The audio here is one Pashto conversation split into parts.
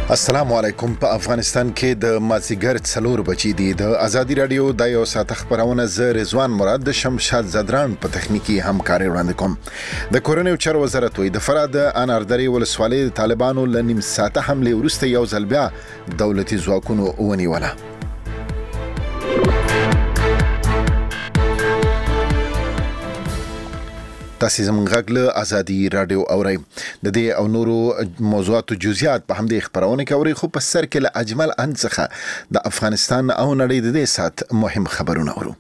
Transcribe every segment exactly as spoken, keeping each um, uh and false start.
السلام علیکم. په افغانستان کې د مازیګر څلور بجې دي. د ازادي رادیو د یو ساعت خبرونه ز رضوان مراد د شمشاد زدران په تخنیکی همکاري وړاندې کوم. د کورونو چارو وزارت وی د فراد اناردري ولسوالۍ د طالبانو ل نیم ساعته حمله ورسته یو ځل بیا دولتي ځواکونو ونیوله. تاسو زموږ غږ له ازادي رادیو اورئ. د دې او نورو موضوعاتو جزئیات په همدې خبرونه کې اورئ، خو په سر کې له اجمل انڅخه د افغانستان او نړۍ د دې سات مهم خبرونه اورو.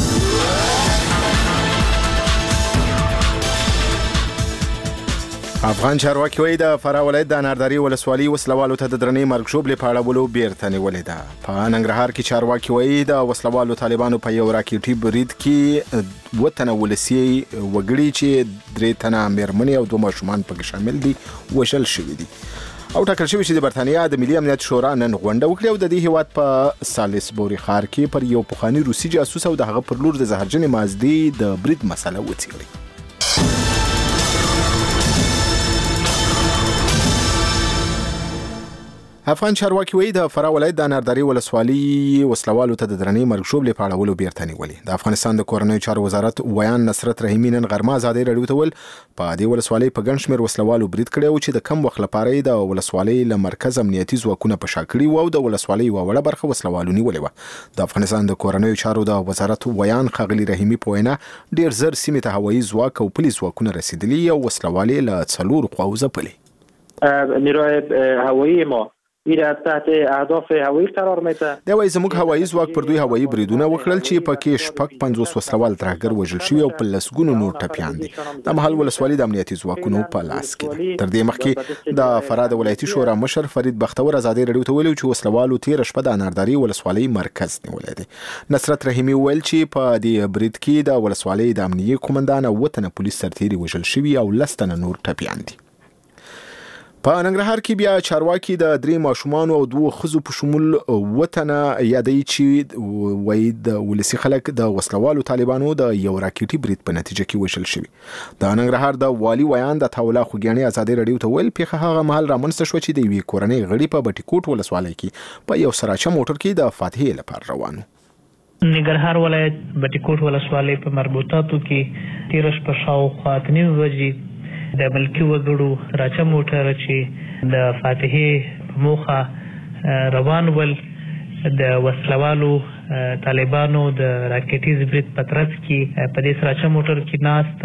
افغان چارواکي وایي د فراه ولایت د اناردري ولسوالۍ وسلوالو ته د درنې مرګ ژوبلې په اړولو بیرته نیولې ده. په ننګرهار کې چارواکي وایي د وسلوالو طالبانو په یو راکټي برید کې دوه تنه ولسي وګړي چې درې تنه مېرمنې او دوه ماشومان پکې شامل دي وژل شوي دي او ټاکل شوی چې د برتانیا د ملي امنیت شورا نن غونډه وکړي او د دې هیواد په سالیسبوري ښار کې پر یو پخواني روسي جاسوس او د هغه پر لور د زهرجنې مازدې د برید مسله وڅېړي. افغان چارواکي وایي د فراه ولایت د اناردري ولسوالۍ وسلوالو ته د درنې مرګ ژوبلې په اړولو بیرته نیولې. د افغانستان د کورنیو چارو وزارت ویان نصرت رحیمي نن غرمه ازادي رادیو ته ویل په دې ولسوالۍ په ګڼ شمېر وسلوالو برید کړی و چې د کم وخت لپاره د ولسوالۍ له مرکز امنیتي ځواکونه په شا کړي و او د ولسوالۍ یوه وړه برخه وسلوالو نیولې وه. د افغانستان د کورنیو چارو د وزارت ویان ښاغلي رحیمي په وینا ډېر زر سیمې ته هوایي ځواک او پولیس ځواکونه رسېدلي او وسلوالې له څلورو خواوو ځپلې. نیروی هوایی ما ایره تحت اهداف هوایی قرار میده. دا وایي زموږ هوایي ځواک پر دوی هوایي بریدونه وکړل چې پکې شپږ پنځوس وسلوال ترهګر وژل شوي او په لسګونو نور ټپیان دي. د مهال ولسوالۍ د امنیتي ځواکونو په لاس کې ده. تر دې مخکې د فراه د ولایتي شورا مشر فرید بختور ازادي رادیو ته ویلي چې وسلوالو تېره شپه د اناردري ولسوالۍ مرکز نیولی دی. نصرت رحیمي ویل چې په دې برید کې د ولسوالۍ د امنیتي قومندان او اووه تنه پولیس سرتیري وژل شوي او لس تنه نور ټپیان دي. په ننګرهار کې بیا چارواکي د درې ماشومانو او دوه ښځو په شمول اووه تنه یادوي چې وایي د ولسي خلک د وسلوالو طالبانو د یو راکټي برید په نتیجه کې وژل شوي. د ننګرهار د والي ویان د عطاءالله خوږیاڼي ازادي رادیو ته ویل پیښه هغه مهال رامنځته شوه چې د یوې کورنۍ غړي په بټي کوټ ولسوالۍ کې په یو سراچه موټر کې د فاتحې لپاره روان وو. ننګرهار ولایت بټي کوټ ولسوالۍ په مربوطاتو کې تېره شپه شاوخوا اته نیم بجې د ملکي وګړو راچه موټر چې د فاتحې په موخه روان ول د وسلوالو طالبانو د راکټیز برید په ترڅ کې په دې راچه موټر کې ناست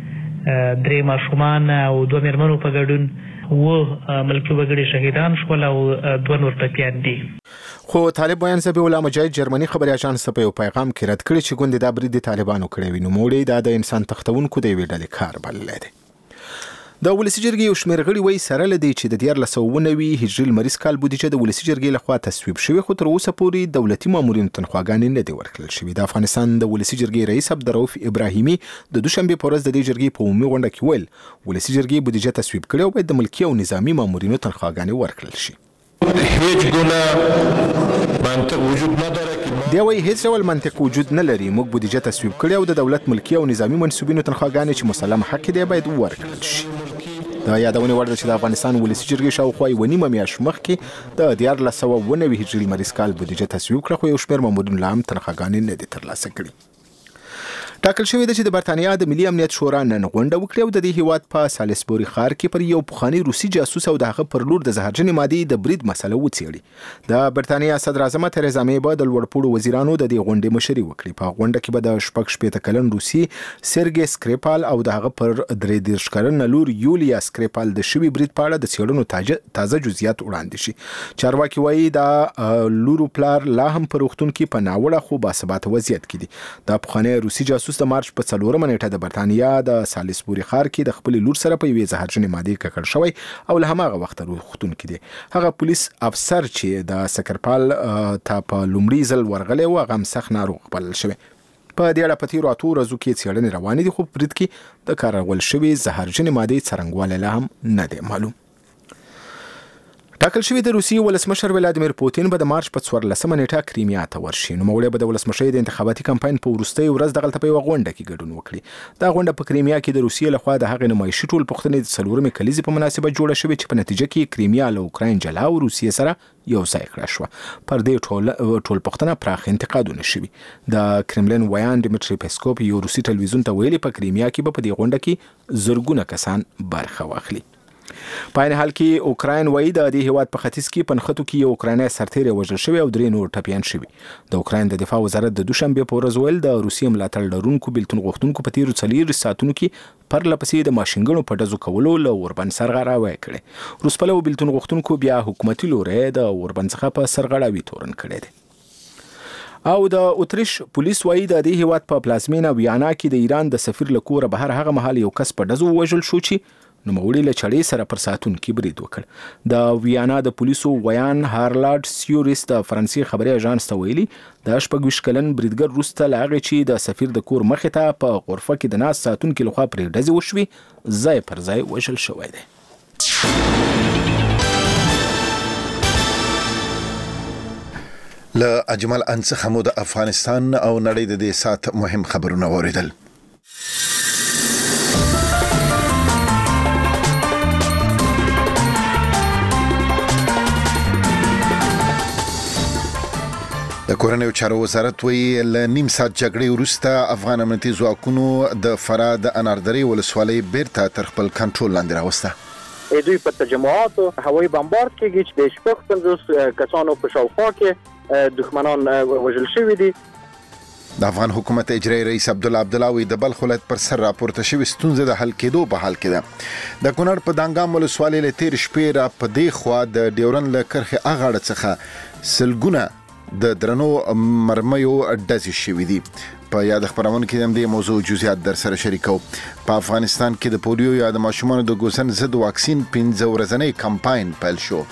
درې ماشومان او دوه مېرمنو په ګډون اووه ملکي وګړي شهیدان شول او دوه نور ټپیان دي. خو طالب ویان ذبیح الله مجاهد جرمني خبري اژانس په یو پیغام کې رد کړی چې ګوندې دا برید د طالبانو کړی وي. نوموړی دا د انسان تښتونکو د یوې ډلې کار بللی دی. د ولسي جرګې یو شمېر غړي وایي سره له دې چې د دیارلس سوه اووه نوي هجري لمریز کال بودیجه د ولسي جرګې لخوا تصویب شوې، خو تر اوسه پورې دولتي مامورینو تنخواګانې نه دي ورکړل شوې. د افغانستان د ولسي جرګې رئیس عبدالرؤف ابراهیمي د دوشنبې په ورځ د دې جرګې په عمومي غونډه کې ویل ولسي جرګې بودیجه تصویب کړې او باید د ملکي او نظامي مامورینو تنخواګانې ورکړل شي. هیڅ ګونه منطق وجود نداره که دی وایي هیڅ ډول منطق وجود نه لري. موږ بودیجه تصویب کړې او د دولت ملکي او نظامي منصوبینو تنخواګانې چې مسلم حق دی باید ورکړل شي. د یادونې وړ ده چې د افغانستان ولسي جرګې شاوخوا یوه نیمه میاشت مخکې د دیارلس سوه اووه نوي هجري لمریز کال بودیجه تصویب کړه، خو یو شمېر مامورینو لا هم تنخواګانې نه دي ترلاسه کړي. ټاکل شوی ده چې د برتانیا د ملي امنیت شورا نن غونډه وکړي او د دې هیواد په سالیسبوري ښار کې پر یو پخواني روسي جاسوس او د هغه پر لور د زهرجنې مادې د برید مسله وڅېړي. د برتانیا صدر اعظمه تریزا مې به د لوړپوړو وزیرانو د دې غونډې مشري وکړي. په غونډه کې به د شپږ شپېته کلن روسي سرګي سکریپال او د هغه پر درې دېرش کلنه لور یولیا سکریپال د شوي برید په اړه د څېړنو تازه جزئیات وړاندې شي. چارواکي وایي د لورو پلار لا هم په روغتون کې په ناوړه خو باثباته وضعیت کې دي. د پخوانی روسي جاسوس د مارچ په څلورمه نیټه د برتانیا د سالیسبوري ښار کې د خپلې لور سره په یوې زهرجنې مادې ککړ شوی او له هماغه وخته روغتون کې دی. هغه پولیس افسر چې د سکرپال ته په لومړي ځل ورغلی و هغه هم سخت ناروغ بلل شوی. په دې اړه په تېرو اتو ورځو کې څېړنې روانې دي، خو په برید کې د کارول شوې زهرجنې مادې څرنګوالی لا هم نه دی معلوم. ټاکل شوی د روسیې ولسمشر ولادیمیر پوتین به د مارچ په څوارلسمه نیټه کریمیا ته ورشي. نوموړی به د ولسمشۍ د انتخاباتي کمپاین په وروستۍ ورځ دغلته په یوه غونډه کې ګډون وکړي. دا غونډه په کریمیا کې د روسیې لخوا د هغې نمایشي ټولپوښتنې د څلورمې کلیزې په مناسبت جوړه شوې چې په نتیجه کې کریمیا له اوکراین جلا او روسیې سره یو ځای کړه شوه. پر دې ټولپوښتنه پراخ انتقادونه شوي. د کرملین ویان ډیمیټري پیسکوف یو روسي ټلویزیون ته ویلي په کریمیا کې به په دې غونډه کې زرګونه کسان برخه واخلي. په عین حال کې اوکراین وایي د دې هیواد په ختیځ کې په نښتو کې یو اوکرایني سرتیری وژل شوی او درې نور ټپیان شوي. د اوکراین د دفاع وزارت د دوشنبې په ورځ ویل د روسیې ملاتړ لرونکو بېلتون غوښتونکو په تیرو څلوېښتو ساعتونو کې پرله پسې د ماشینګڼو په ډزو کولو له اوربند سرغړاوی کړې. روسپلو بېلتون غوښتونکو بیا حکومتي لوری د اوربند څخه په سرغړاوي تورن کړی دی. او د اتریش پولیس وایي د دې هیواد په پلازمینه ویانا کې د ایران د سفیر له کوره بهر هغه مهال یو کس په ډزو ووژل شو چې نوموړي له چړې سره پر ساعتونو کې برید وکړ. د ویانا د پولیسو ویان هارلارډ سیوریس د فرانسې خبري اژانس ته ویلي د شپږ ویشت کلن بریدګر وروسته له هغې چې د سفیر د کور مخې ته په غرفه کې د ناست ساتونکي لخوا پرې ډزې وشوې ځای پر ځای وژل شوی دی. له اجمل ان څخه مو د افغانستان او نړۍ د دې سات مهم خبرونه واوریدل. د کورنیو چارو وزارت وی له نیم ساعت جګړې وروسته افغان امنیتي ځواکونو د فراه د اناردرې ولسوالۍ بیرته تر خپل کنټرول لاندې راوسته. دوی په تجمعاتو هوایي بمبارد کېږي چې د شپږ پنځوس کسانو په شاوخوا کې دښمنان وژل شوي دي. د افغان حکومت اجرایي رئیس عبدالله عبدالله د بلخ ولایت پر سر راپورته شوې ستونزه د حل کېدو په حال کې ده. د کونړ په دانګام ولسوالۍ له تېرې شپې را په دې خوا د ډیورند له کرښې اغاړه څخه سلګونه د درنو مرمیو ډزې شوي دي. په یاد خبرونه کې هم د موضوع جزئیات در سره شریکو. په افغانستان کې د پولیو یا د ماشومانو د ګوسن ضد واکسین پنځه ورځنی کمپاین پیل شو.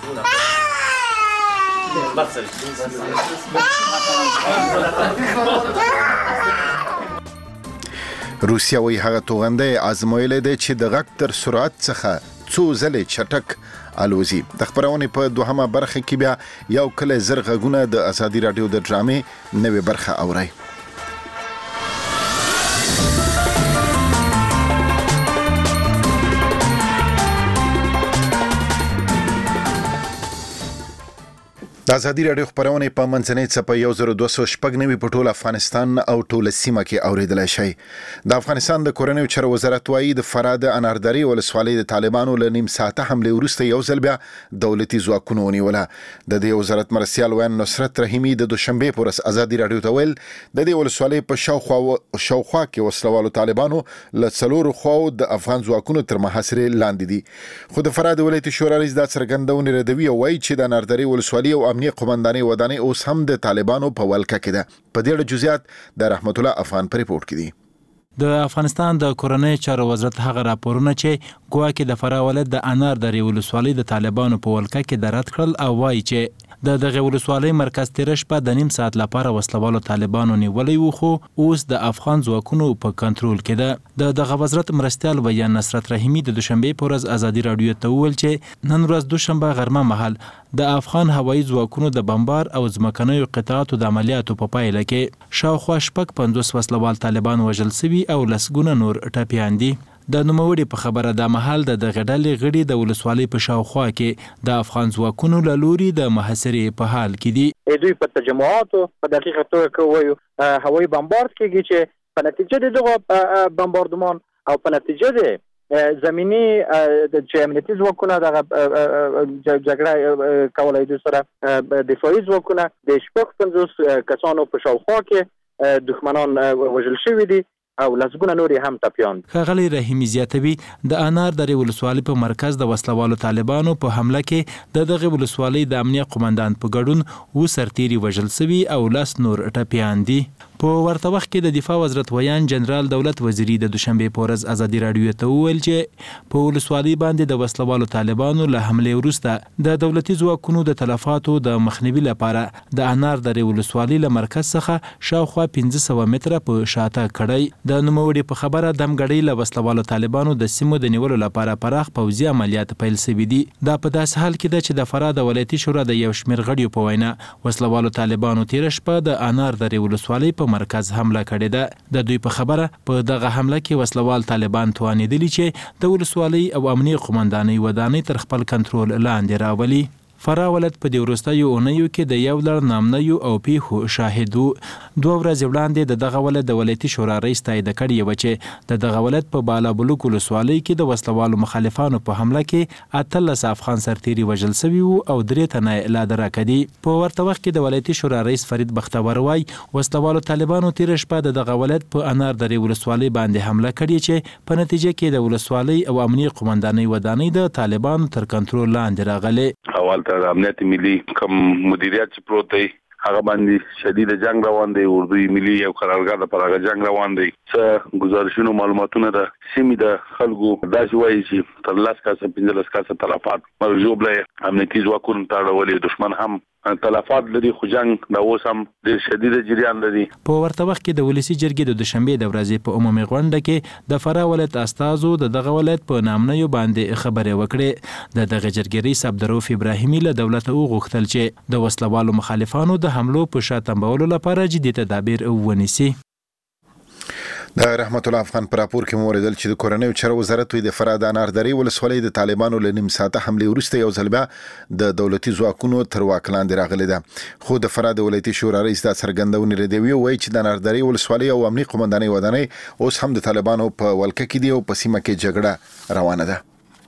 روسیا وی هغه توغنده آزمویل دی چې د غږ تر سرعت څخه څو ځلې چټک الوزي. د خبرونه په دوهمه برخه کې بیا یو کله زر غږونه د ازادي رادیو د ډرامې نوې برخه اوري. د ازادي رادیو خبرونه په منځنۍ څپه یو زر دوه سوه شپږ نوي په ټول افغانستان او ټول سیمه کې اوریدلای شي. د افغانستان د کورنیو چارو وزارت وایي د فراه د اناردرې ولسوالۍ د طالبانو له نیم ساعته حمله وروسته یو ځل بیا دولتي ځواکونو ونیوله. د دې وزارت مرستیال ویان نصرت رحیمي د دوشنبه پر ورځ ازادي رادیو ته ویل د دې ولسوالۍ په شاوخوا شاوخوا کې وسلوالو طالبانو له څلورو خواو د افغان ځواکونو تر محاصرې لاندې دي. خو د فراه د ولایتي شورا رئیس دا څرګندونه ردوي او وایي چې د اناردرې ولسوالۍ او امنیه قومندانۍ ودانۍ اوس هم د طالبانو په ولکه کې ده. په دې اړه جزئیات د رحمت الله افغان په ریپورت کې دي. د افغانستان د کورنۍ چارو وزارت هغه راپورونه چې ګواکې د فراه ولایت د اناردرې ولسوالۍ د طالبانو په ولکه کې د رد کړل او وایي چې د دغه ولسوالۍ مرکز تیره شپه د نیم ساعت لپاره وسلوالو طالبانو نیولی و خو اوس د افغان ځواکونو په کنټرول کې ده. د دغه وزارت مرستیال ویان نصرت رحیمي د دوشنبې په ورځ ازادي رادیو ته وویل چې نن ورځ دوشنبه غرمه مهال د افغان هوایي ځواکونو د بمبار او ځمکنیو قطعاتو د عملیاتو په پایله کې شاوخوا شپږ پنځوس وسلوال طالبان وژل شوي او لسګونه نور ټپیان دي. د نوموړي په خبره د مهال د دغه ډلې غړي د ولسوالۍ په شاوخوا کې د افغان ځواکونو له لوري د محاصرې په حال کې دي. دوی په تجمعاتو په دقیقه توګه کوي هوایي بمبارد کېږي چې په نتیجه د دغه بمباردمان او په نتیجه د زمینی د امنیتي ځواکونو د جګړه کولای دي سره دفاعي ځواکونه د شپږ پنځوس کسانو په شاوخوا کې دښمنان وژل شوي دي او لسګونه نور هم ټپیان. ښاغلی رحیمي زیاتوي د اناردرې ولسوالۍ په مرکز د وسلوالو طالبانو په حمله کې د دغه ولسوالۍ د امنیه قومندان په ګډون اووه سرتیري وژل شوي او لس نور ټپیان دي. په ورته وخت کې د دفاع وزارت ویان جنرال دولت وزیری د دوشنبه په ورځ ازادي راډیو ته وویل چې په ولسوالۍ باندې د وسلوالو طالبانو له حملې وروسته د دولتي ځواکونو د تلفاتو د مخنیوي لپاره د انار درې ولسوالۍ له مرکز څخه شاوخوا پنځه سوه متره په شاته کړی. د نوموړي په خبره دمګړۍ له وسلوالو طالبانو د سیمو د نیولو لپاره پراخ پوځي عملیات پیل شوي دي. دا په داسې حال کې ده چې د فراه د ولایتي شورا د یو شمېر غړیو په وینا وسلوالو طالبانو تېره شپه د انار درې ولسوالۍ په مرکز حمله کړې ده. د دوی په خبره په دغه حمله کې وسلوال طالبان توانېدلي چې د ولسوالۍ او امنیه قومندانۍ ودانۍ تر خپل کنټرول لاندې راولي. فراه ولایت په دې وروستیو اونیو کې د یو لړ نامنیو او پیښو شاهد و. دوه ورځې وړاندې د دغه ولایت د ولایتي شورا رئیس تایید کړې وه چې د دغه ولایت په بالابلوک ولسوالۍ کې د وسلوالو مخالفانو په حمله کې اتلس افغان سرتیري وژل سوي وو او درې تنه یې لا درکه دي. په ورته وخت کې د ولایتي شورا رئیس فرید بختور وایي وسلوالو طالبانو تېره شپه د دغه ولایت په انار درې ولسوالۍ باندې حمله کړې چې په نتیجه کې د ولسوالۍ او امنیه قومندانۍ ودانۍ د طالبانو تر کنټرول لاندې راغلې. اول ته امنیت ملي کوم مدیریت چې پروت دی هغه باندې شدید جنگ روان دی. اردوی ملي یو قرارګاه د پرغه جنگ روان دی. څه گزارشونو معلوماتونه د سیمې د خلکو داسې وایي چې تر لاس کاسه پنځلس کاسه تلفات مرجوبله امنیتي ځواکونو ته اړولې. دشمن هم تلفات لري خو جنگ د اوس هم ډېر شدید جریان لري. په ورته وخت کې د ولسی جرګې د دوشنبه د ورځې په عمومي غونډه کې د فراه ولایت استازو د دغه ولایت په نامنیو باندې خبرې وکړې. د دغه جرګې رئیس عبدالرؤف ابراهیمي له دولت وغوښتل چې د وسلوالو مخالفانو د حملو په شا تنبولو لپاره جدي تدابیر ونیسي. د رحمت الله افغان پر راپور کې موریدل چې د کورنیو چارو وزارت د فراه د انار درې ولسوالۍ د طالبانو له نیم ساعته حملې وروسته یو ځل بیا د دولتي ځواکونو تر واک لاندې راغلې ده. خو د فراه د ولایتي شورا رئیس دا څرګندونې ردوي وایي چې د انار درې ولسوالۍ او امنیه قومندانۍ ودانۍ اوس هم د طالبانو په ولکه کې دي او په سیمه کې جګړه روانه ده.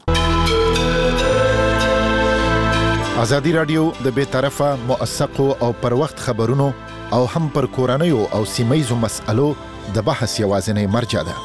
ازادي راډیو د بې طرفه موثقو او پر وخت خبرونو او هم پر کورنیو او سیمایي مسألو د بحث یوازینی مرجع ده.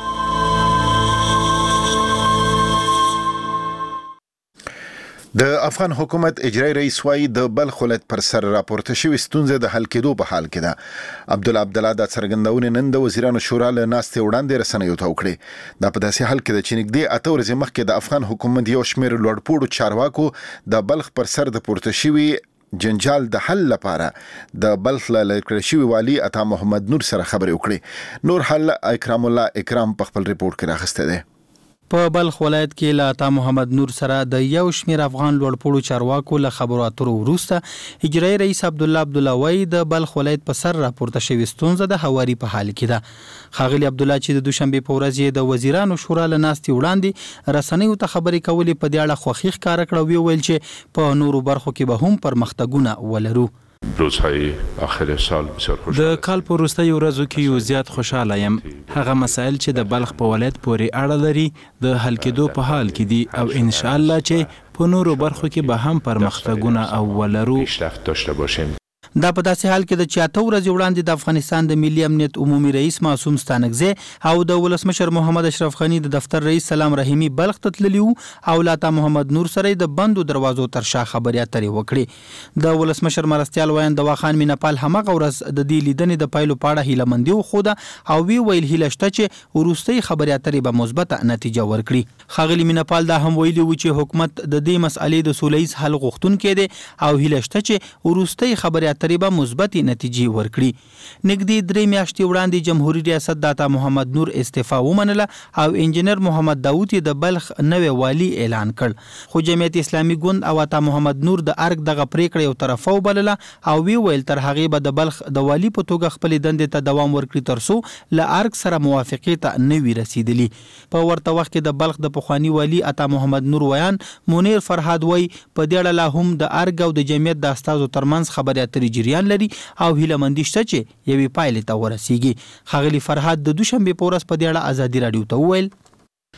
د افغان حکومت اجرایی رئیس وايي د بلخ ولایت پر سر راپورته شوې ستونزې د حل کېدو په حال کې ده. عبدالله عبدالله دا څرګندونې نن د وزیرانو شورا له ناستې وړاندې رسنیو ته وکړې. دا په داسې حال کې ده چې نږدې اته ورځې مخکې د افغان حکومت یو شمېر لوړپوړو چارواکو د بلخ پر سر د پورته شوي جنجال د حل لپاره د بلخ له لکړه شوي والي عطا محمد نور سره خبرې وکړې. نور حل اکرام الله اکرام په خپل ریپورت کې راغسته ده. په بلخ ولایت کې له عطا محمد نور سره د یو شمېر افغان لوړپوړو چارواکو له خبرو اترو وروسته اجرایی رئیس عبدالله عبدالله وایي د بلخ ولایت په سر راپورته شوې ستونزه د هواري په حال کې ده. ښاغلي عبدالله چې د دوشنبې په ورځ یې د وزیرانو شورا له ناستې وړاندې رسنیو ته خبرې کولې په دې اړه خوښي ښکاره کړه او وویل چې په نورو برخو کې به هم پرمختګونه ولرو. روزهای آخر سال بسیار خوشحال د کال په وروستیو ورځو کې یو زیات خوشاله یم. هغه مسایل چې د بلخ په ولایت پورې اړه لري د حل کېدو په حال کې دي او ان شاء الله چې په نورو برخو کې به هم پرمختګونه او ولرو. پیشرفت داشته باشیم. دا په داسې حال کې د چې اته ورځې وړاندې د افغانستان د ملي امنیت عمومي رئیس معصوم ستانکزی او د ولسمشر محمد اشرف غني د دفتر رئیس سلام رحیمي بلخ ته تللي وو او له عطا محمد نور سره د بندو دروازو تر شا خبرې اترې وکړې. د ولسمشر مرستیال ویان دوا خان مینپال همغه ورځ د دې لیدنې د پایلو په اړه هیله مندي وښوده او وی ویل هیله شته چې وروستۍ خبرې اترې به مثبته نتیجه ورکړي. ښاغلي مینپال دا هم ویلي و چې حکومت د دې مسئلې د سوله ییز حل غوښتونکی دی او هیله شته چې وروستۍ خبرې تقریبا مثبتې نتیجې ورکړي. نږدې درې میاشتې وړاندې جمهوریت ریاست د عطا محمد نور استعفا ومنله او انجینر محمد داوود د بلخ نوې والی اعلان کړ. خو جمعیت اسلامي ګوند او عطا محمد نور د ارګ دغه پریکړه یو طرفه وبلله او وی ویل تر هغې به د بلخ د والی په توګه خپلې دندې ته دوام ورکړي ترڅو له ارګ سره موافقې ته نه وي رسیدلي. په ورته وخت کې د بلخ د پخواني والی عطا محمد نور ویان منیر فرهاد وی په دې اړه لا هم د ارګ او د جمعیت د استازو ترمنځ خبرې اترې جریان لري او هیله مندي شته چې یوې پایلې ته ورسیږي. ښاغلي فرهاد د دوشنبې په ورځ په دې اړه ازادي راډیو ته وویل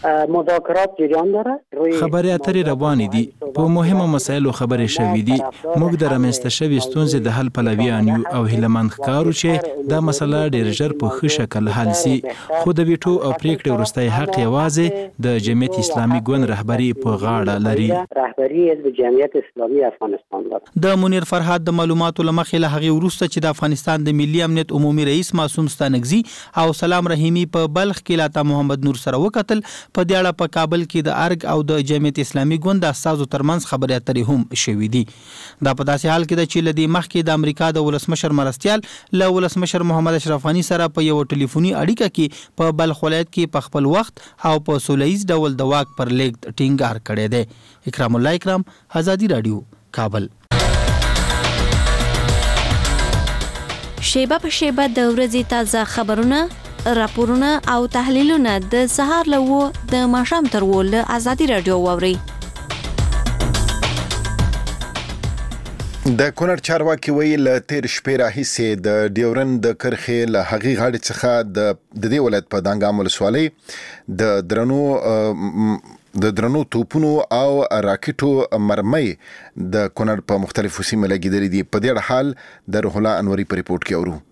مذاکرات جریان داره. خبرې اترې روانې دي، په مهمو مسایلو خبرې شوې دي. موږ د رامنځته شوې ستونزې د حل پلویان یو او هیلهمند ښکارو چې دا مسله ډېر ژر په ښه شکل حل سي. خو د ویټو او پریکړې وروستی حق یوازې د جمعیت اسلامي ګوند رهبري په غاړه لري. رهبري حزب جمعیت اسلامي افغانستان لري. د منیر فرهاد د معلوماتو لمخې له هغې وروسته چې د افغانستان د ملي امنیت عمومي رئیس معصوم ستانکزي او سلام رحیمي په بلخ کې لاته محمد نور سره وکتل، په دې اړه په کابل کې د ارګ او د جمعیت اسلامي ګوند د استازو ترمنځ خبرې اترې هم شوې دي. دا په داسې حال کې ده چې له دې مخکې د امریکا د ولسمشر مرستیال له ولسمشر محمد اشرف غني سره په یو ټلیفوني اړیکه کې په بلخ ولایت کې په خپل وخت او په سولهییز ډول د واک پر لیږد ټینګار کړی دی. اکرام الله اکرام، آزادي رادیو، کابل. شیبه په شیبه د ورځې تازه خبرونه، راپورونه او تحلیلونه د سهار له و د ماښام تر و له آزادي رادیو واورئ. د کونړ چارواکي ویلي له تیر شپې راهیسې د ډیورند د کرښې له هغې غاړې څخه د دې ولایت په دانګام ولسوالۍ د درنو د درنو توپونو او راکټو مرمۍ د کونړ په مختلفو سیمو لګېدلې دي. په دې حال د روح الله انوري په ریپورت کې اورو.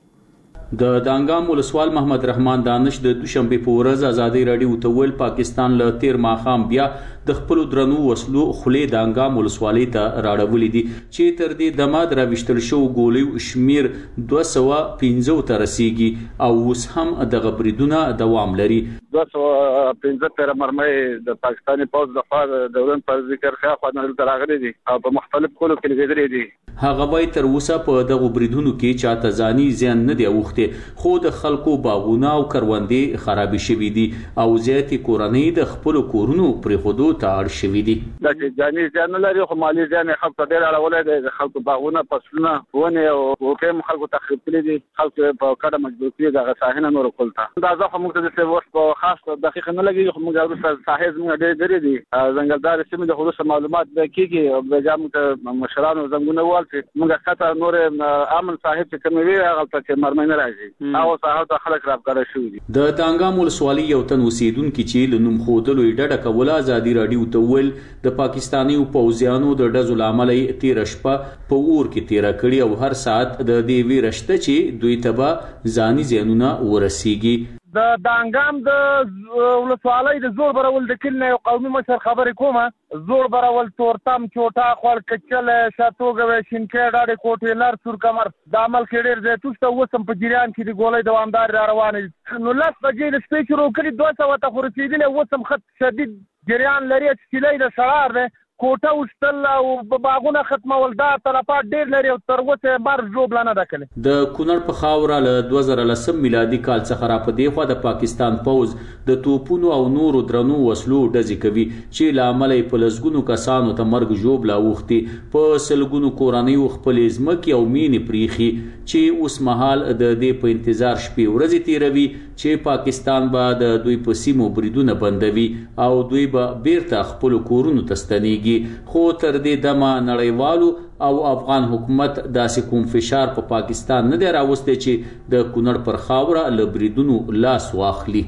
د دانګام ولسوال محمد رحمان دانش د دوشنبه په ورځ آزادي رادیو ته ویل پاکستان له تیر ماښام بیا د خپل درنو وسلو خولې دانګام ولسوالۍ ته راړولې دي چې تر دې دمه دراویشتل شو ګولیو شمیر دوه سوه پنځه ته رسیږي او اوس هم دغه بریدونه دوام لري. دوه سوه پنځه تر مرمۍ د پاکستاني پوځ د خوا د ډیورند پر ذکر خیا خو نه راغلي دي او په مختلف کولو کې لګیدلې دي. هغه وای تر اوسه په دغه بریدونو کې چاته ځاني زیان نه دی اوخته، خو د خلکو باغونه او کروندې خراب شوي دي او زیاتې کورنۍ د خپل کورونو پرې خودو ته اړ شوي دي. دا چې ځاني زیان نه لري خو مالي زیان خلکو ته ډېر اړولی دی. د خلکو باغونه، فصلونه، ونې او وکې هم خلکو تخریب کړي دي. خلکو په کډه مجبور کړي دغه ساحې نه نور کول ته. دا ځکه موږ ته داسې وخت په خاص دقیق نه لګېږي خو موږ وروسته ساحې زموږ ډېرې لرې دي. ځنګلدارې سیمې د وروسته معلومات کېږي او بیا موږ ته مشرانو زنګونه وویل چې موږ ښکته نور امن صاحب چې کومې وي هغلته چې مرمۍ نه راځي. هغه ساحو ته خلک راپکاره شوي دي. د دانګام ولسوالۍ یو تن اوسېدونکي چې له نوم ښودلو یې ډډه کوله ازادي راډیو ته وویل د پاکستاني پوځیانو د ډزو له امله یې تېره شپه په اور کې تېره کړې او هر ساعت د دې ویره شته چې دوی ته به ځاني زیانونه ورسیږي. د دانګام د ولسوالۍ د زور برول د کلنه یو قومي مشر خبرې کومه. زور برول تورتم، چوټا، خوړ، کچل، شاتوګه، شینکې، ډاډې کوټې، لر، سور کمر د عمل کې ډېر ځای توسته. اوس هم په جریان کې د ګولۍ دوامدار را روانې نو لس بجې د شپې شروع کړي دوه سوه ته خو رسېدلې. اوس هم خط شدید جریان لري. سیلۍ د شړار دی، کوټه وشتل او باغونه ختمول، دا تلفات ډېر لري او تر اوسه بار ژوبله نه ده کړې. د کونړ په خاوره له دوه زره لسم میلادي کال څخه را په دې خوا د پاکستان پوځ د توپونو او نورو درنو وسلو ډزې کوي چې له امله یې په لسګونو کسانو ته مرګ ژوبله اوښتې، په سلګونو کورنیو خپلې ځمکې او مینې پریښي چې اوس مهال د دې په انتظار شپې ورځې تېروي چې پاکستان به د دوی په سیمو بریدونه بندوي او دوی به بیرته خپلو کورونو ته ستنېږي. خو تر دې دمه نړیوالو او افغان حکومت داسې کوم فشار په پاکستان نه دی راوستی چې د کونړ پر خاوره له بریدونو لاس واخلي.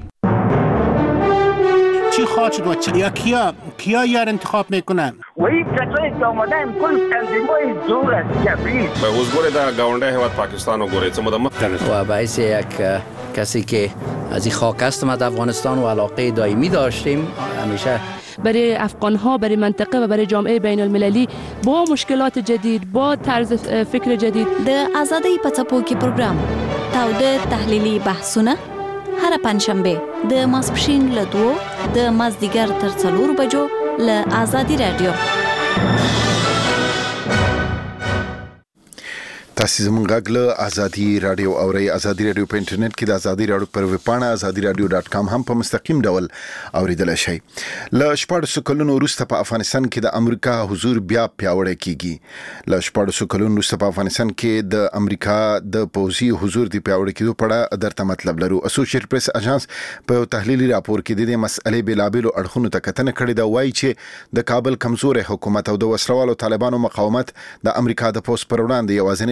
چی خواهد شد و چی؟ یا کیا کیا یار انتخاب میکنن؟ و این کسایی که آمدن کل تنظیم‌های زور است کبیر. به حضور در گاونده حواد پاکستان و گوریت مدام و باعث یک کسی که از این خاک هستم از افغانستان و علاقه دائمی داشتیم همیشه برای افغان‌ها، برای منطقه و برای جامعه بین المللی با مشکلات جدید، با طرز فکر جدید. د آزادی په څپو کې پروګرام تاوده تحلیلي بحثونه هر پنځشنبه د ماسپښین له دوو د مازدیګر تر څلورو بجو له آزادي رادیو. تاسو زموږ غږ له آزادي رادیو اورئ. آزادي رادیو په انټرنیټ کې د آزادي رادیو پر ویب پاڼه آزادي رادیو ډاټ کام هم په مستقیم ډول اوریدل شي. له شپږ کلونو وروسته په افغانستان کې د امریکا حضور بیا پیاوړی کیږي. له شپږ کلونو وروسته په افغانستان کې د امریکا د پوځي حضور دی پیاوړی کېدو په اړه درته مطلب لرو. اسوسییټ پریس اژانس په یو تحلیلي راپور کې د دې مسئلې بېلابېلو اړخونو ته کتنه کړې ده. وایي چې د کابل کمزوري حکومت او د وسلوالو طالبانو مقاومت د امریکا د پوځ پر وړاندې یوازینی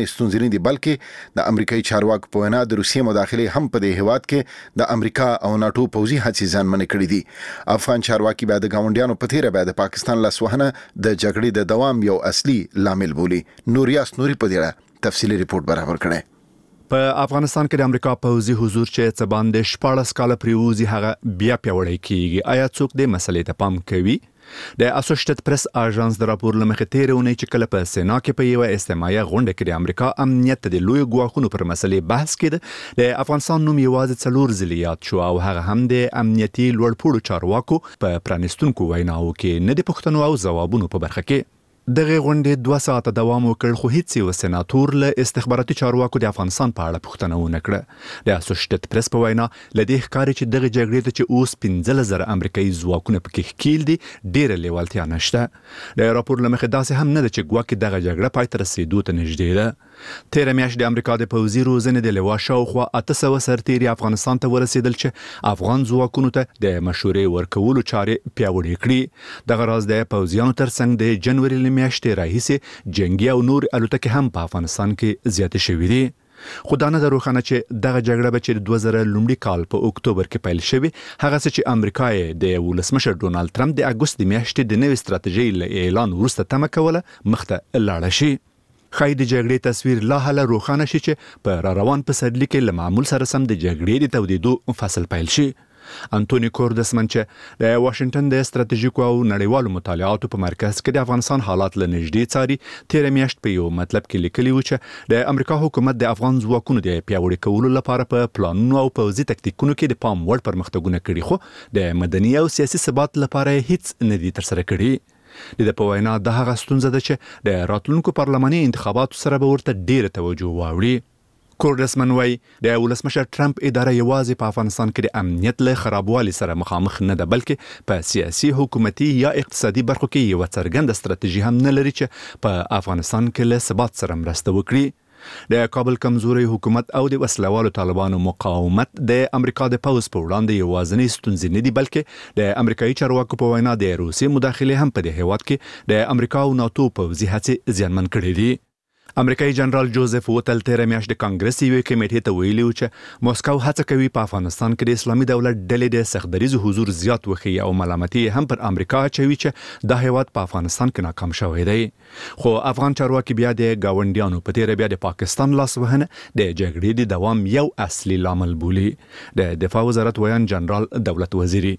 ستونزې نه دي بلکې د امریکایي چارواکو په وینا د روسیې مداخله هم په دې هیواد کې د امریکا او ناتو پوځي هڅې ځانمنې کړې دي. افغان چارواکي بیا د ګاونډیانو په تیره بیا د پاکستان لاسوهنه د جګړې د دوام یو اصلي لامل بولي. نوریاس نوري په دې تفصیلی ریپورت برابر کړی. په افغانستان کې د امریکا پوځي حضور چې څه باندې شپاړس کاله پریوزي هغه بیا پیوړی کیږي. آیا څوک دې مسلې ته پام کوي؟ د اسوسییټډ پریس اژانس د راپور لمخې تیرونه چې کله په سینا کې په یو استماعي غونډه کې د امریکا امنیت د لوی ګواښونو پر مسلې بحث کړي، د افغانستان نوم یوازې څلور ځلیات شو او هغه هم د امنیتي لوړپوړو چارواکو په پرانیستونکو ویناو کې نه د پښتنو او ځوابونو په برخه کې. دغه غونډې دوه ساعته دوام وکړ خو هیڅ یو سېناتور له استخباراتي چارواکو د افغانستان په اړه پوښتنه ونه کړه. د اسوسییټډ پریس په وینا لدې ښکاري چې دغه جګړې ته چې اوس پنځه زره امریکایي ځواکونه پکې ښکیل دي ډېره لیوالتیا نشته. د راپور له مخې داسې هم نه ده چې ګواکې دغه جګړه پای ته رسېدو ته نږدې ده. تیره میاشت د امریکا د پوځي روزنې د لوا شاوخوا اته سوه سرتیري افغانستان ته ورسېدل چې افغان ځواکونو ته د مشورې ورکولو چارې پیاوړې کړي. دغه راز د پوځیانو ترڅنګ د جنوري له میاشتې راهیسې جنگي او نور الوتکې هم په افغانستان کې زیاتې شوې دي. خو دا نه ده روښانه چې دغه جګړه به چې دوه زره لومړي کال په اکتوبر کې پیل شوې، هغه څه چې امریکا یې د ولسمشر ډونالد ټرمپ د اګوست د میاشتې د نوې ستراتیژۍ له اعلان وروسته تمه کوله مخته لاړه شي. ښایي د جګړې تصویر لا هله روښانه شي چې په را روان پسرلي کې له معمول سره سم د جګړې د تودېدو فصل پیل شي. انټونی کوردسمن چې د واشنگټن د ستراتیژیکو او نړیوالو مطالعاتو په مرکز کې د افغانستان حالات له نږدې څاري، تیره میاشت په یو مطلب کې لیکلي و چې د امریکا حکومت د افغان ځواکونو د پیاوړي کولو لپاره په پلانونو او پوځي تکتیکونو کې د پام وړ پرمختګونه کړي، خو د مدني او سیاسي ثبات لپاره هیڅ نه دي ترسره کړي. د په وینا د هغه ستونزه ده چې د راتلونکو پارلماني انتخاباتو سره به ورته ډیره توجه واوړي. کوردسمن وای د ولسمشر ټرمپ اداره یوازې په افغانستان کې د امنیت له خرابوالي سره مخامخ نه ده، بلکې په سیاسي، حکومتي یا اقتصادي برخو کې یو څرګنده ستراتیژي هم نه لري چې په افغانستان کې له ثبات سره مرسته وکړي. د کابل کمزوري حکومت او د وسلوالو طالبانو مقاومت د امریکا د پوځ په وړاندې یوازینی ستونزې نه دي، بلکې د امریکایي چارواکو په وینا د روسیې مداخله هم په دې هیواد کې د امریکا او ناتو پوځي هڅې زیانمن کړې دي. امریکایي جنرال جوزف وټل تیره میاشت د کانګرس یوې کمیټې ته ویلي و چې موسکو هڅه کوي په افغانستان کې د اسلامي دولت ډلې د سختدریزو حضور زیات وښیي او ملامتي هم پر امریکا اچوي چې دا هیواد په افغانستان کې ناکام شوی دی. خو افغان چارواکي بیا د ګاونډیانو په تیره بیا د پاکستان لاسوهنه د جګړې د دوام یو اصلي لامل بولي. د دفاع وزارت ویان جنرال دولت وزیری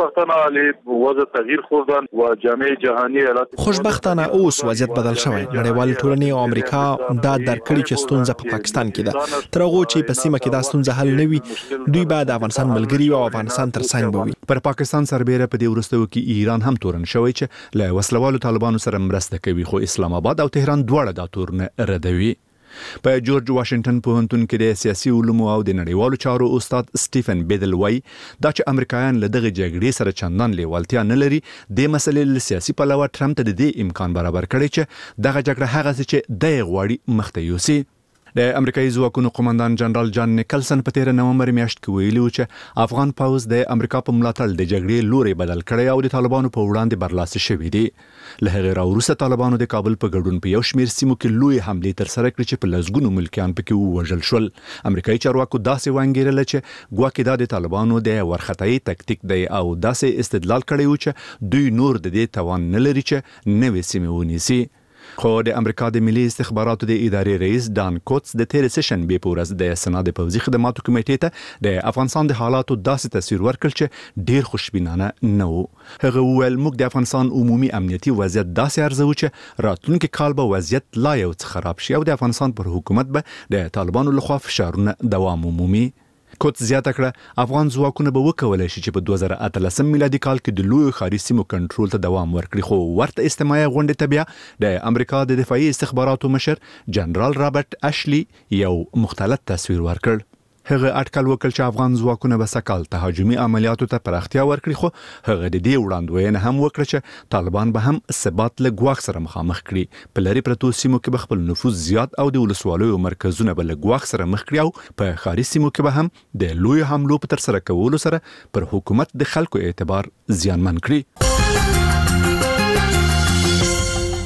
خوشبختانه اوس وضعیت بدل شوی. نړیوال ټولنې او امریکا دا درکړي چې ستونزه په پاکستان کې ده. تر هغه چې په سیمه کې دا ستونزه حل نه وي، دوی به د افغانستان ملګری او افغانستان ترڅنګ به وي. پر پاکستان سربېره په دې وروستیو کې ایران هم تورن شوی چې له وسلوالو طالبانو سره مرسته کوي، خو اسلام آباد او تهران دواړه دا تورن ردوي. په جورج واشنگټن پوهنتون کې د سیاسي علومو او د نړیوالو چارو استاد سټیفن بیدل وای دا چې امریکایان له دغه جګړې سره چندان لیوالتیا نه لري، د مسلې له سیاسي پلوه ټرمپ ته د دې امکان برابر کړی چې دغه جګړه هغه څه چې د غواړي مخته یوسي. د امریکایي ځواکونو قومندان جنرال جان نیکلسن په تیره نومبر میاشت کې ویلي و چې افغان پوځ د امریکا په ملاتړ د جګړې لوري بدل کړی او د طالبانو په وړاندې برلاسه شوی دی. له هغې راوروسته طالبانو د کابل په ګډون په یو شمېر سیمو کې لوی حملې ترسره کړې چې په لسګونو ملکیان پکې ووژل شول. امریکایي چارواکو داسې وانګیرله چې ګواکې دا د طالبانو د ورختایي تکتیک دی او داسې استدلال کړی و چې دوی نور د دې توان نه لري چې نوې سیمې ونیسي. خو د امریکا د ملي استخباراتو د ادارې رئیس ډان کوټس د تیر سیشن به پورز د سنا د پوځي خدماتو کمیټې ته د افغانستان د حالاتو داسې تصویر ورکړ چې ډیر خوشبینانه نه و. هغه وویل موږ د افغانستان عمومي امنیتي وضعیت داسې ارزو چې راتلونکي کال به وضعیت لا یو څه خراب شي او د افغانستان پر حکومت به د طالبانو لخوا فشارونه دوام ومومي. کوټ زیاته کړه افغان ځواکونه به وکولای شي چې په دوه زره اتلسم میلادي کال کې د لوی ښاري سیمو کنټرول ته دوام ورکړي، خو ورته استماعي غونډې ته بیا د امریکا د دفاعي استخباراتو مشر جنرال رابرټ اشلی یو مختلف تصویر ورکړ. هغه اټکل وکړ چې افغان ځواکونه به سکهال تهاجمي عملیاتو ته پراختیا ورکړي، خو هغه د دې وړاندوینه هم وکړه چې طالبان به هم ثبات له ګواښ سره مخامخ کړي. په لري پرتو سیمو کې به خپل نفوذ زیات او د ولسوالیو مرکزونه به له ګواښ سره مخ کړي او په ښاري سیمو کې به هم د لوی حملو په ترسره کولو سره پر حکومت د خلکو اعتبار زیانمن کړي.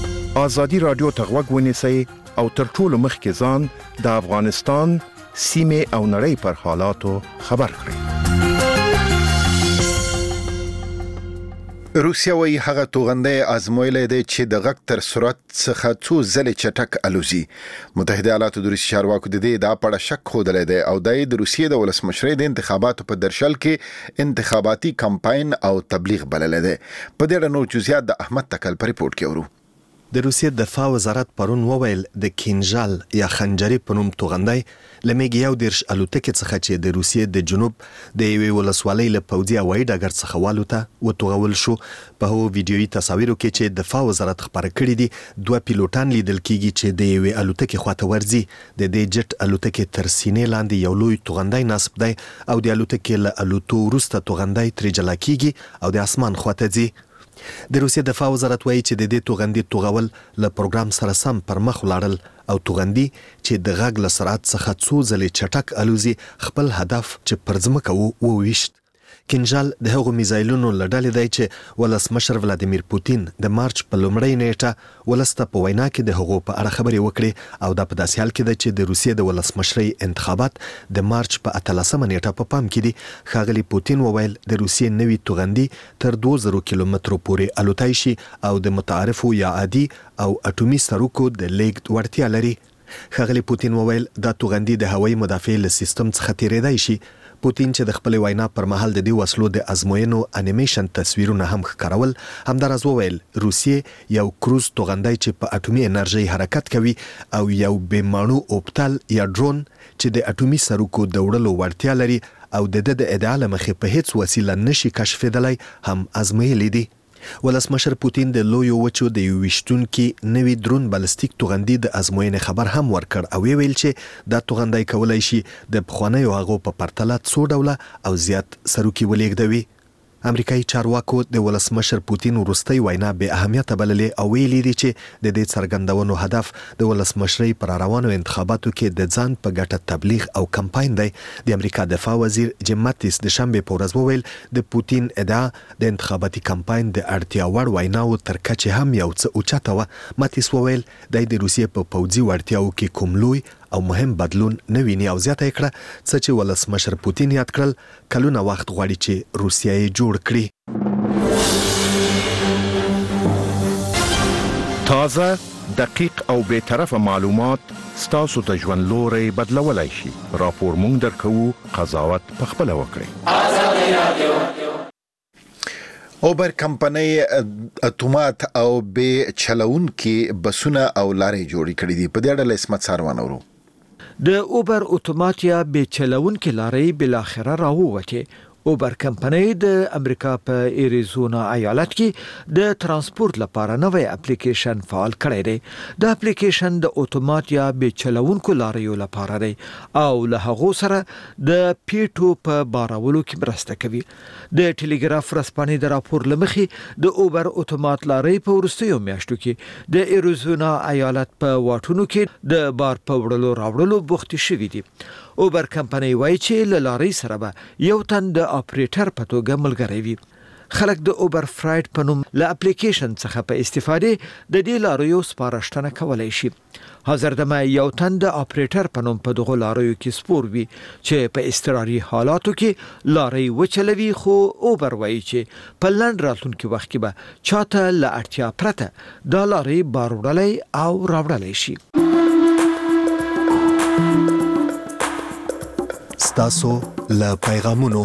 ازادي رادیو ته غوږ ونیسئ او تر ټولو مخکې ځان د افغانستان سیمه او نړۍ پر حالاتو خبر کړئ. روسیا وایي هغه توغندۍ ازمویلې ده چې د غږ تر سرعت څخه څو ځلې چټک الوزي. متحده ایالاتو د روسي چارواکو د دې دا پړه شک خوده دی او د روسیې د ولسمشرۍ د انتخاباتو په درشل کې انتخاباتي کمپاین او تبلیغ بلل دی. په دې اړه نور جزئیات د احمد تکل په ریپورت کې ورو. د روسیې دفاع وزارت پرون وویل د کینژال یا خنجري په نوم توغندۍ له میګ یو دیرش الوتکې څخه چې د روسیې د جنوب د یوې ولسوالۍ له پوځي هوایي ډګر څخه والوته وتوغول شو. په هغو ویډیویي تصاویرو کې چې دفاع وزارت خپاره کړي دي دوه پیلوټان لیدل کېږي چې د یوې الوتکې خواته ورځي. د دې جټ الوتکې تر سینې لاندې یو لوی توغندۍ نصب دی او د الوتکې له الوتو وروسته توغندۍ ترې جلا کېږي او د اسمان خواته ځي. د روسیې دفاع وزارت وایي چې د دې توغندي توغول له پروګرام سره سم پر مخ ولاړل او توغندي چې د غږ له سرعت څخه څو ځلې چټک الوزي خپل هدف چې پر ځمکه وو وویشت. کینژال د هغو میزایلونو له ډلې دی چې ولسمشر ولادیمیر پوتین د مارچ په لومړۍ نیټه ولسته په وینا کې د هغو په اړه خبرې وکړې او دا په داسې حال کې ده چې د روسیې د ولسمشرۍ انتخابات د مارچ په اتلسمه نیټه په پام کې دي. ښاغلي پوتین وویل د روسیې نوي توغندي تر دوه زره کیلومترو پورې الوتای شي او د متعارفو یا عادي او اټومي سروکو د لیږد وړتیا لري. ښاغلي پوتین وویل دا توغندي د هوایي مدافع له سیستم څخه تیریدای شي. پوتین چې د خپل وینا پر مهال د دې وسلو د ازموینو انیمیشن تصویرونه هم ښکارول همداراز وویل روسیې یو کروز توغندۍ چې په اټومي انرژي حرکت کوي او یو بېماڼو اوبتل یا ډرون چې د اټومي سروکو د وړلو وړتیا لري او د د ادعا له مخې په هیڅ وسیله نشي کشفېدلی هم ازمویلي دي. ولسمشر پوتین د لویو وچو د یو ویشتونکي نوي درون بالستیک توغندي د ازموینې خبر هم ورکړ او ویل چې دا توغندۍ کولای شي د پخوانیو هغو په پرتله څو ډوله او زیات سروکي ولېږدوي. امریکایي چارواکو د ولسمشر پوتین وروستۍ وینا بې اهمیته بللې او ویلي دي چې د دې څرګندونو هدف د ولسمشرۍ پر روانو انتخاباتو کې د ځان په ګټه تبلیغ او کمپاین دی. د امریکا دفاع وزیر جیم ماتیس د شنبې په ورځ وویل د پوتین ادعا د انتخاباتي کمپاین د اړتیا وړ ویناو تر کچې هم یو څه اوچته وه. ماتیس وویل دی د روسیې په پوځي وړتیاو کې کوم لوی او مهم بدلون نه ویني او زیاته کړه څه چې ولسمشر پوتین یاد کړل کلونه وخت غواړي چې روسیه یې جوړ کړي. تازه دقیق او بی‌طرفه معلومات ستاسو ته ژوند لوري بدلولای شي. راپور مونږ درکوو قضاوت په خپل وکړئ. اوبر کمپنۍ اتومات او به چلون کې بسونه او لارې جوړې کړې دي. په دې اړه اسمت ساروان اورو. د اوبر اتومات یا به چلون کې لارې بل اخره راووته. اوبر کمپنۍ د امریکا په ایریزونا ایالت کې د ترانسپورت لپاره نوې اپلیکیشن فعال کړی دی. د اپلیکیشن د اتومات یا به چلونکو لاریو لپاره دی او له هغه سره د پیټو په بارولو کې مرسته کوي. د ټلګراف رسپانې د راپور لمخې د اوبر اتومات لارې په ورستیو میاشتو کې د ایریزونا ایالت په واټونو کې د بار په وړلو راوړلو بوختي شوي دي. اوبر کمپنۍ وایي چې له لارې سره به یو تن د اپریټر په توګه ملګری وي. خلک د اوبر فرایډ په نوم له اپلیکیشن څخه په استفاده د دې لاریو سپارښتنه کولای شي. حاضر دمه یو تن د اپریټر په نوم په دغه لاریو کې سپور وي چې په اضطراري حالاتو کې لارې وچلوي. خو اوبر وایي چې په لنډ راتلونکي وخت کې به چاته له اړتیا پرته دا لارې بار وړلی او راوړلی شي. ستاسو له پیغامونو.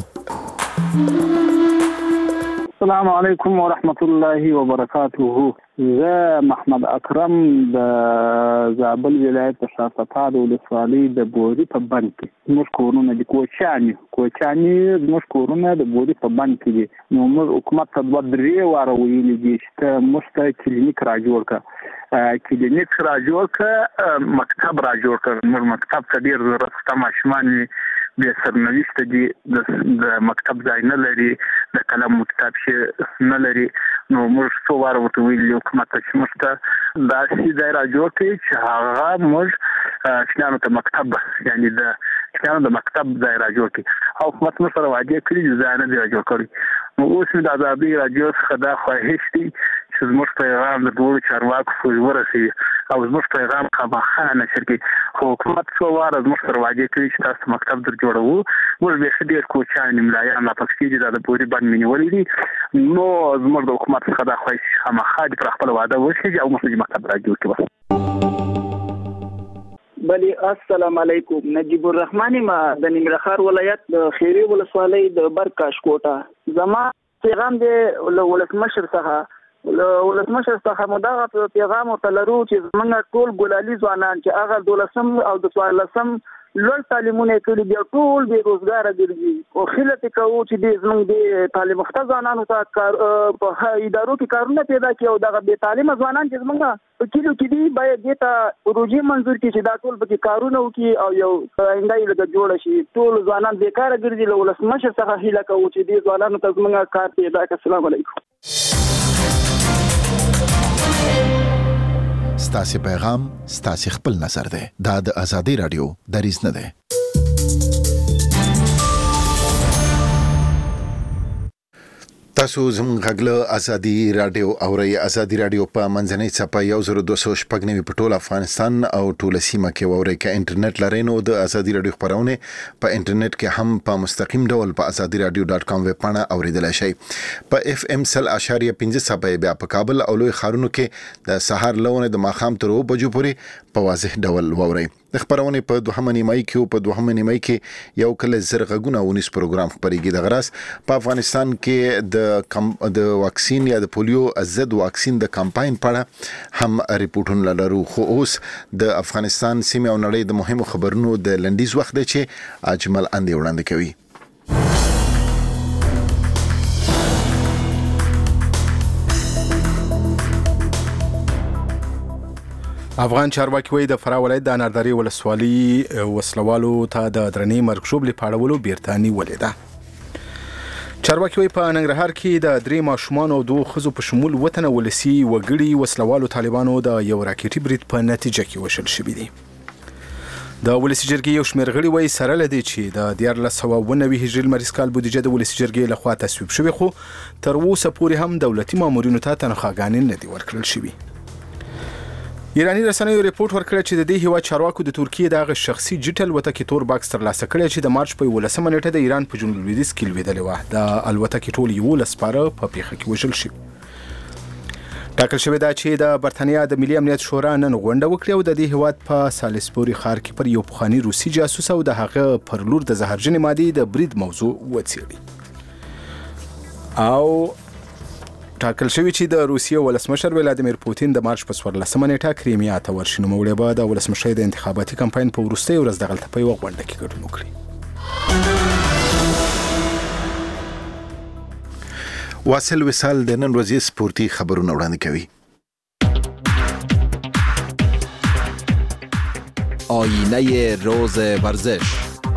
السلام علیکم ورحمت الله وبرکاته. زه محمد اکرم د زابل ولایت د شافتاد ولسوالۍ د بوري په بند کې موږ کورونه د کوچانی کوچانی موږ کورونه د بوري په بند کې دي. نو موږ حکومت ته دوه درې واره ویلي دي چې موږ ته کلینیک را جوړ کړه کلینیک را جوړ کړه مکتب را جوړ کړه. موږ مکتب ته ډېر ضرورت شته. ماشومان د سرنوشت دي د مکتب ځای نه لري د قلم مکتب شي نه لري. نو موږ څو واره ورته ویلي حکومت ته چې موږ ته داسې ځای را جوړ کړي چې هغه موږ شنانو ته مکتب یعنې د شنانو د مکتب ځای را جوړ کړي او حکومت موږ سره وعدې کړي چې ځای نه دی را جوړ کړی. نو اوس مې د ازادۍ راډیو څخه دا خواهش دی چې چې زموږ پیغام د دوه چارواکو پورې ورسېږي او زموږ پیغام خامخا نشر کړي. خو حکومت څو واره زموږ سره وعده کوي چې تاسو مکتب در جوړوو. موږ به ډېر کوچان ملایان لا پکې دي د پوري باندې منولې دي. نو زموږ د حکومت څخه دا خوښ خامخا د پر خپل وعده وشي او موږ مکتب را جوړ کړو. بلی السلام علیکم. نجیب الرحمن ما د نیمرخار ولایت د خیری ولسوالۍ د برکاش کوټه. زما پیغام دی ولسمشر څخه ولسمشر څخه مداغه پیغام تلرو چې موږ ټول ګلالي ځوانان چې هغه دولسم او د څوارلسم لوړ تعلیمونه کړي دي ټول به روزګار ګرځي او خلک کوي چې د زموږ د تعلیم یافته ځوانانو ته کار په ادارو کې کارونه پیدا کړي او دغه به تعلیم ځوانان چې زموږ په کلیو کې دي باید دته روزي منظور کړي چې دا ټول به کارونه وکړي او یو آینده یې لږ جوړ شي. ټول ځوانان بیکاره ګرځي له ولسمشر څخه هیله کوي چې د ځوانانو ته زموږ کار پیدا کړي. السلام علیکم. ستاسو پیغام ستاسو خپل نظر ده. دا د ازادي رادیو دریځ نه ده. تاسو زموږ غږ ازادي رادیو اورئ. ازادي رادیو په منځنۍ صفحه یو زر دوه سوه شپږ نوي په ټول افغانستان او ټول سیمه کې اورئ. که انټرنیټ لرئ نو د ازادي رادیو خبرونه په انټرنیټ کې هم په مستقیم ډول په ازادي رادیو ډاټ کام ویب پاڼه اوریدلای شئ. په اف ام سل اشاریه پنځه صفحه بیا په کابل او لوی ښارونو کې د سهار لونه د ماښام تر اوه بجو پورې په واضح ډول واورئ. د خبرونه په دوهمه نیمای کې او په دوهمه نیمای کې یو کله زرغونه ونیس پروګرام خبريږي. د غراس په افغانستان کې د د واکسین یا د پولیو ضد واکسین د کمپاین په اړه هم ریپورتونه لرو. خو اوس د افغانستان سیمه او نړۍ د مهمو خبرونو د لنډیز وخت دی چې اجمل اندې وړاندې کوي. افغان چارواکي وایي د فراه ولایت د انارداري ولسوالۍ وسلوالو ته د درنې مرګ ژوبلې پاړولو بیرته نیولې ده. چارواکي وایي په ننګرهار کې د درې ماشومان او دوه ښځو په شمول وطنه ولسي وګړي وسلوالو طالبانو د یو راکټي برید په نتیجه کې وشل شوي دي. د ولسي جرګې یو شمېر غړي وایي سره له دې چې د دیارلس سوه اوه نوي هجري لمریز کال بودیجه د ولسي جرګې لخوا تصویب شوې خو تر اوسه پورې هم دولتي مامورینو ته تنخواګانې نه دي ورکړل شوي. ایرانی رسنیو ریپورت ورکړی چې د دې هیواد چارواکو د ترکیې د هغه شخصي جټ الوتکې تور باکس ترلاسه کړی چې د مارچ په یولسمه نیټه د ایران په جنوب لویدیځ کې لوېدلې وه. د الوتکې ټول یولس سپاره په پیښه کې وژل شوي. ټاکل شوې ده چې د برتانیا د ملي امنیت شورا نن غونډه وکړي او د دې هیواد په سالیسبوري ښار کې پر یو پخواني روسي جاسوس او د هغه پر لور د زهرجنې مادې د برید موضوع وڅېړي. او ټاکل شوی چې د روسیې ولسمشر ولادیمیر پوتین د مارچ په څوارلسمه نیټه کریمیا ته ورشي. نوموړی به د ولسمشر د انتخاباتي کمپاین په وروستۍ ورځ دغلته په یوه غونډه کې ګډون وکړي. واصل وصال د نن ورځې سپورتي خبرونه وړاندې کوي. آینه روز ورزش.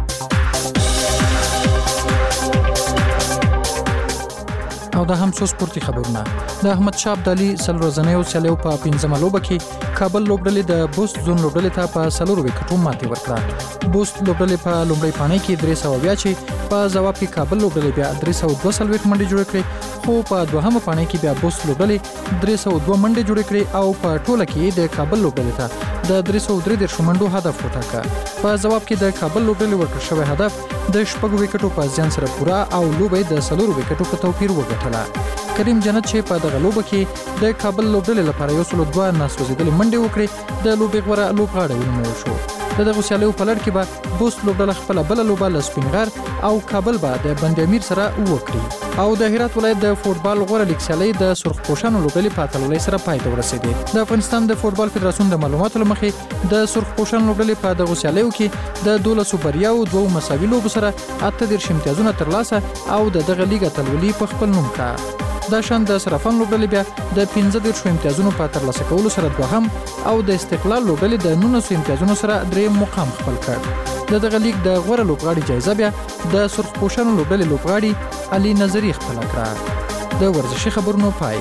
او د هم څو سپورتي خبرونه. د احمد شاه ابدالي سلورځنیو سیالیو په پنځمه لوبه کې کابل لوبډلې د بوست زون لوبډلې ته په څلورو وکټو ماتې ورکړه. بوست لوبډلې په لومړۍ پاڼۍ کې درې سوه اویا چې په ځواب کې کابل لوبډلې بیا درې سوه دوه څلوېښت منډې جوړې کړې خو په دوهمه پاڼۍ کې بیا بوست لوبډلې درې سوه دوه منډې جوړې کړې او په ټوله کې د کابل لوبډلې ته د درې سوه درې دېرشو منډو هدف وټاکه. په ځواب کې د کابل لوبډلې ورکړل شوی هدف د شپږو وکټو په زیان سره پوره او لوبه د څلورو وکټو په توپیر وګټله. کریم جنت چې په دغه لوبه کې د کابل لوبډلې لپاره یو سل دوه ناسوځېدلې منډې وکړې د لوبې غوره لوبغاړی ونومول شو. د دغو سیالیو په لړ کې به بوست لوبډله خپله بله لوبه له سپین غر او کابل به د بند امیر سره وکړي. او د هرات ولایت د فوټبال غوره لیګ سیالۍ د سرخ پوشانو لوبډلې په اتلولۍ سره پای ته ورسېدې. د افغانستان د فوټبال فدراسیون د معلوماتو له مخې د سرخ پوشانو لوبډلې په دغو سیالیو کې د دولسو بریاو دوو مساوي لوبو سره اته دېرش امتیازونه ترلاسه او د دغه لیګ اتلولي په خپل نوم کړه. دا شان د صرافان لوبډلې بیا د پنځه دېرشو امتیازونو په ترلاسه کولو سره دوهم او د استقلال لوبډلې د نولسو امتیازونو سره درېیم مقام خپل کړ. د دغه لیګ د غوره لوبغاړي جایزه بیا د سرخ پوشانو لوبډلې لوبغاړي علي نظري خپل کړه. د ورزشي خبرونو پای.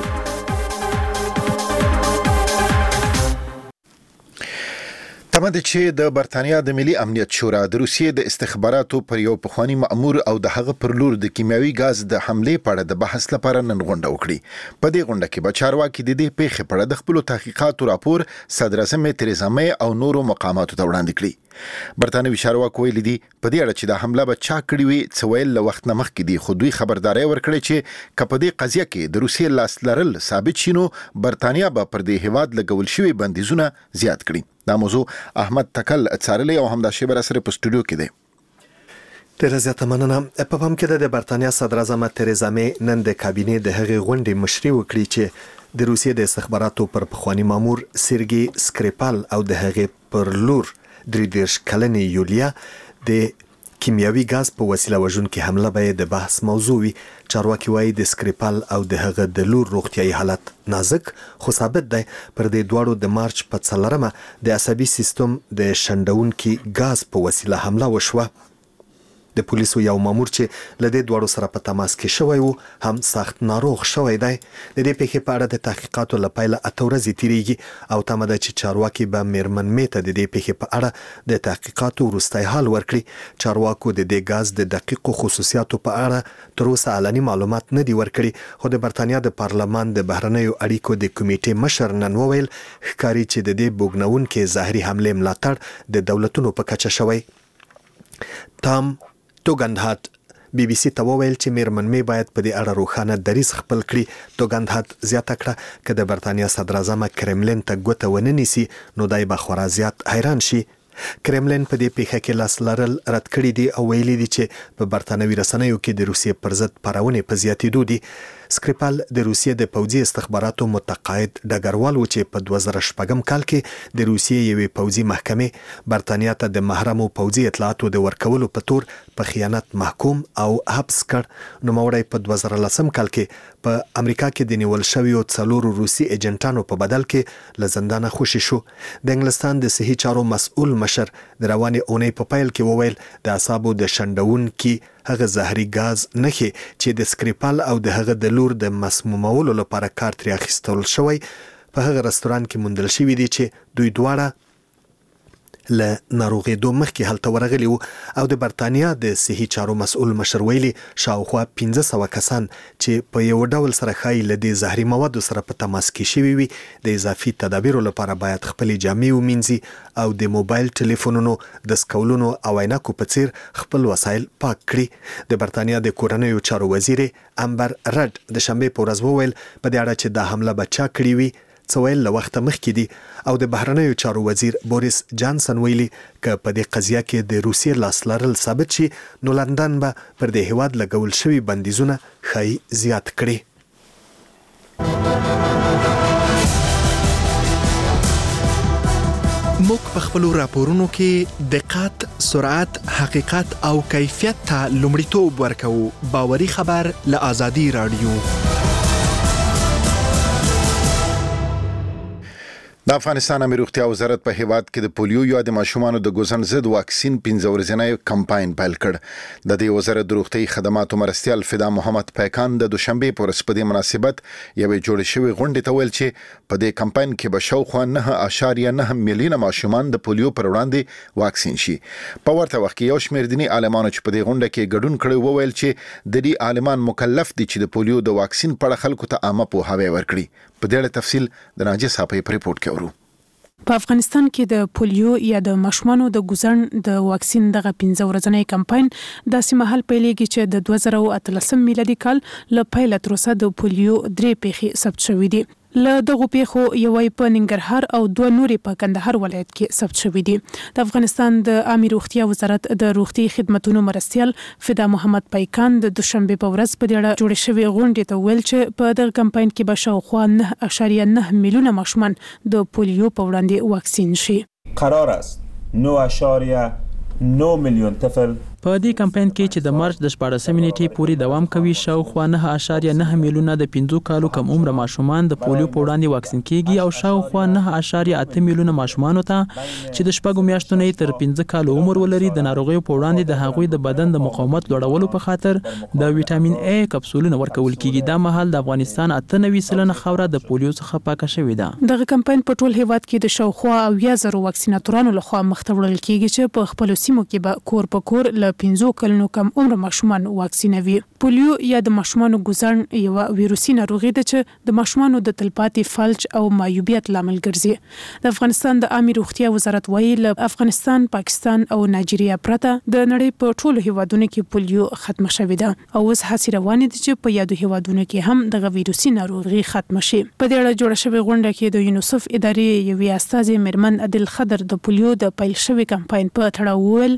دمه د چې د برتانیا د ملي امنیت شورا د روسیې د استخباراتو پر یو پخوانی مأمور او د هغه پر لور د کیمیاوي غاز د حملې په اړه د بحث لپاره نن غونډه وکړي. په دې غونډه کې به چارواکي د دې پیښې په اړه د خپل تحقیقاتو راپور صدر اعظم تریزا مې او نورو مقاماتو ته وړاندې کړي. برتانوي چارواکو ویلي دي په دې اړه چې د حمله به چا کړې وي څه ویل له وخت نه مخکې دي، خو دوی خبرداري ورکړې چې که په دې قضیه کې د روسیې لاس لرل ثابت شي نو برتانیا به پر دې هیواد لګول شوي بندیزونه زیات کړي. دا موضوع احمد تکل څارلی او همدا شیبه سره په سټوډیو کې دی. ډیره زیاته مننه. په پام کې د برتانیا صدر اعظم تریزا مې نن د کابینې د هغې غونډې مشري وکړي چې د روسیې د استخباراتو پر پخوانی مامور سرګي سکریپال او د هغې پر لور درې دېرش کلنې یولیا د کیمیاوي غاز په وسیله وژونکې حمله به د بحث موضوع وي. چارواکي وایي د سکریپال او د هغه د لور روغتیايي حالت نازک خو ثابت دی. پر دې دواړو د مارچ په څلورمه د عصبي سیستم د شنډونکي غاز په وسیله حمله وشوه. د پولیسو یو مامور چې لدې دوړو سره په تماس کې شوی وو هم سخت ناروغ شوی دی. د دې پیښې په اړه د تحقیقاتو لپاره اته ورځې تیریږي او تمه ده چې چارواکي به میرمن مې ته د دې پیښې په اړه د تحقیقاتو وروستی حال ورکړي. چارواکو د دې غاز د دقیقو خصوصیاتو په اړه تر اوسه علني معلومات نه دي ورکړي، خو د برتانیا د پارلمان د بهرنیو اړیکو د کمیټې مشر نن وویل ښکاري چې د دې بوګنونکې ظاهري حملې ملاتړ د دولتونو په کچه شوی. تام توګندهات بي بي سي ته وویل چې میرمن مې باید په دې اړه روښانه دریځ خپل کړي. توګندهات زیاته کړه که د برتانیا صدر اعظم کرملین ته ګوته ونه نیسي نو دای به خورا زیات حیران شي. کرملین په دې پیښه کې لاس لرل رد کړي دي او ویلي دي چې په برتانوي رسنیو کې د روسیې پر ضد پارونې په زیاتېدو دي. سکریپال د روسیې د پوځي استخباراتو متقاعد ډګروال و چې په دوه زره شپږم کال کې د روسیې یوې پوځي محکمې برتانیا ته د محرمو پوځي اطلاعاتو د ورکولو په تور په خیانت محکوم او حبس کړ. نوموړی په دوه زره لسم کال کې په امریکا کې د نیول شویو څلورو روسي ایجنټانو په بدل کې له زندانه خوشي شو. د انګلستان د صحي چارو مسؤل مشر د روانې اونۍ په پیل کې وویل د اعصابو د شنډونکي هغه زهري غاز نخي چې د سکریپال او د هغه د لور د مسمومولو لپاره کار ترې اخیستل شوی په هغه رستوران کې موندل شوي دي چې دوی دواړه له ناروغېدو مخکې هلته ورغلي وو. او د برتانیا د صحي چارو مسؤل مشر ویلي شاوخوا پنځه سوه کسان چې په یو ډول سره ښایي له دې زهري موادو سره په تماس کې شوي وي د اضافي تدابیرو لپاره باید خپلې جامې ومینځي او د موبایل ټلیفونونو د سکولونو او عینکو په څیر خپل وسایل پاک کړي. د برتانیا د کورنیو چارو وزیر امبر رډ د شنبې په ورځ وویل په دې اړه چې دا حمله به چا کړې وي څه ویل له وخته مخکې دي. او د بهرنیو چارو وزیر بوریس جانسن ویلي که په دې قضیه کې د روسیې لاس لرل ثابت شي نو لندن به پر دې هیواد لګول شوي بندیزونه ښایي زیات کړي. موږ په خپلو راپورونو کې دقت، سرعت، حقیقت او کیفیت ته لومړیتوب ورکوو. باوري خبر له آزادي رادیو. د افغانستان امیر روغتیا وزارت په هیواد کې د پولیو یا د ماشومانو د ګوزن ضد واکسین پنځه ورځنی کمپاین پیل کړ. د دې وزارت د روغتي خدماتو مرستیال فدا محمد پیکان د دوشنبه په ورځ په دې مناسبت یوې جوړې شوې غونډې ته ویل چې په دې کمپاین کې به شاوخوا نه اعشاریه نه میلیونه ماشومان د پولیو پر وړاندې واکسین شي. په ورته وخت کې یو شمېر دیني عالمانو چې په دې غونډه کې ګډون کړی وویل چې د دې عالمان مکلف دي چې د پولیو د واکسین په اړه خلکو ته عامه پوهاوی ورکړي. په دې اړه تفصیل د ناجیه صاحب په ریپورت کې اورو. په افغانستان کې د پولیو یا د ماشومانو د ګوزن د واکسین دغه پنځه ورځنی کمپاین داسې مهال پیلېږي چې د دوه زره اتلسم میلادي کال له پیله تر اوسه د پولیو درې پیښې ثبت شوې دي. له دغو پیښو یوې په ننګرهار او دوه نورې په کندهار ولایت کې ثبت شوې دي. د افغانستان د عامه روغتیا وزارت د روغتي خدماتو مرستیال فدا محمد پیکان د دوشنبه په ورځ په دې اړه جوړې شوې غونډې ته ویل چې په دغه کمپاین کې به شاوخوا نه اعشاریه نه میلیونه ماشومان د پولیو په وړاندې واکسین شي. قرار است نه اعشاریه نه میلیون طفل په دې کمپاین کې چې د مارچ د شپاړسمې نیټې پورې دوام کوي شاوخوا نه اعشاریه نه میلیونه د پنځو کالو کم عمره ماشومان د پولیو په وړاندې واکسین کیږي او شاوخوا نه اعشاریه اته میلیونه ماشومانو ته چې د شپږو میاشتو نه تر پنځه کالو عمر ولري د ناروغیو په وړاندې د هغوی د بدن د مقاومت لوړولو په خاطر د ویټامین ای کپسولونه ورکول کیږي. دا مهال د افغانستان اته نوي سلنه خاوره د پولیو څخه پاکه شوې ده. دغه کمپاین په ټول هیواد کې د شاوخوا اویا زرو واکسیناتورانو لخوا مخته وړل کیږي چې په خپل سیمو کې به کور په کور له پنځو کلونو کم عمر ماشومان واکسینوي. پولیو یا د ماشومانو ګوزن یو ویروسي ناروغي ده چې د ماشومانو د تلپاتې فلج او معیوبیت لامل ګرځي. د افغانستان د عامه روغتیا وزارت وایي له افغانستان، پاکستان او نایجیریا پرته د نړۍ په ټولو هیوادونو کې پولیو ختم شوې ده او اوس هڅې روانې دي چې په یادو هیوادونو کې هم دغه ویروسي ناروغي ختم شي. په دې اړه جوړه شوې غونډه کې د یونیسف ادارې یوې استازې میرمن عادل خضر د پولیو د پیل شوي کمپاین په تړاو وویل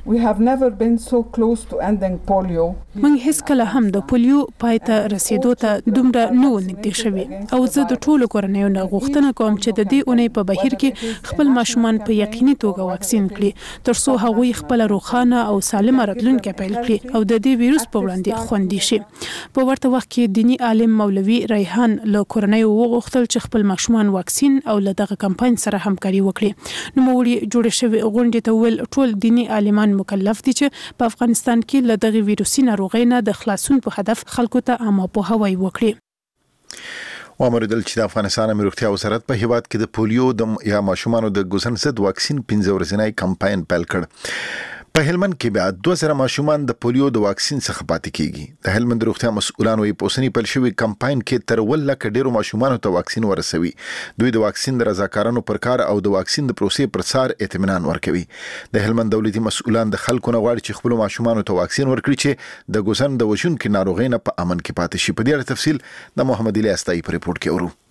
موږ هیڅ کله هم د پولیو پای ته رسیدو ته دومره نه و نږدې شوي او زه د ټولو کورنیو نه غوښتنه کوم چې د دې اونۍ په بهیر کې خپل ماشومان په یقیني توګه واکسین کړي تر څو هغوی خپل روښانه او سالمه راتلونکې پیل کړي او د دې ویروس په وړاندې خوندي شي. په ورته وخت کې دینی عالم مولوي ریحان له کورنیو وغوښتل چې خپل ماشومان واکسین او له دغه کمپاین سره همکاري وکړي. نوموړي جوړې شوې غونډې ته ویل ټول دینی عالمان مکلف دي چې په افغانستان کې له دغه ویروسي ناروغۍ نه د خلاصون په هدف خلکو ته عامه پوهاوی وکړي. وامردل چې د افغانستان امنیتي روغتیا وزارت په هیواد کې د پولیو د یا ماشومانو د ګوزن ضد واکسین پنځه ورځنی کمپاین پیل کړ. په هلمند کې بیا دوه زره ماشومان د پولیو د واکسین څخه پاتې کیږي. د هلمند روغتیا مسؤلان وايي په اوسنی پیل شوی کمپاین کې تر ول لک ډیرو ماشومانو ته واکسین ورسوي. دوی د واکسین د رضاکارانو پر کار او د واکسین د پروسې پر سار اطمینان ورکوي. د هلمند دولتي مسؤلان د خلکو نه غواړي چې خپل ماشومانو ته واکسین ورکړي چې د ګوزن د وژونکو ناروغۍ نه په امن کې پاتې شي. په دې اړه تفصیل د محمد علي استای په ریپورت کې اورو.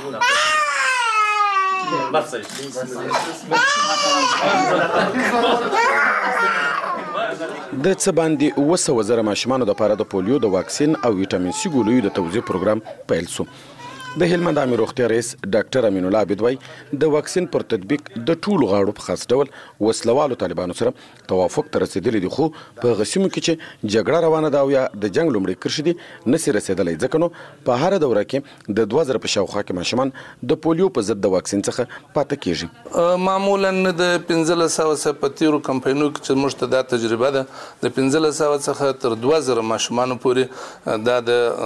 د څه باندې اوه سوه زره ماشومانو دپاره د پولیو د واکسین او ویټامین سي ګولیو د توزیع پروګرام پیل شو. د هلمند عامه روغتیا رئیس ډاکټر امین الله عابد وایي د واکسین پر تطبیق د ټولو غاړو په خاص ډول وسلوالو طالبانو سره توافق ته رسېدلی دي، خو په هغه سیمو کې چې جګړه روانه ده او یا د جنګ لومړۍ کرښې دي نسي رسېدلی، ځکه نو په هره دوره کې د دوه زره په شاوخوا کې ماشومان د پولیو په ضد د واکسین څخه پاتې کېږي. معمولا د پنځلس سوه څخه په تېرو کمپاینونو کې چې موږ ته دا تجربه ده د پنځلس سوه څخه تر دوه زره ماشومانو پورې دا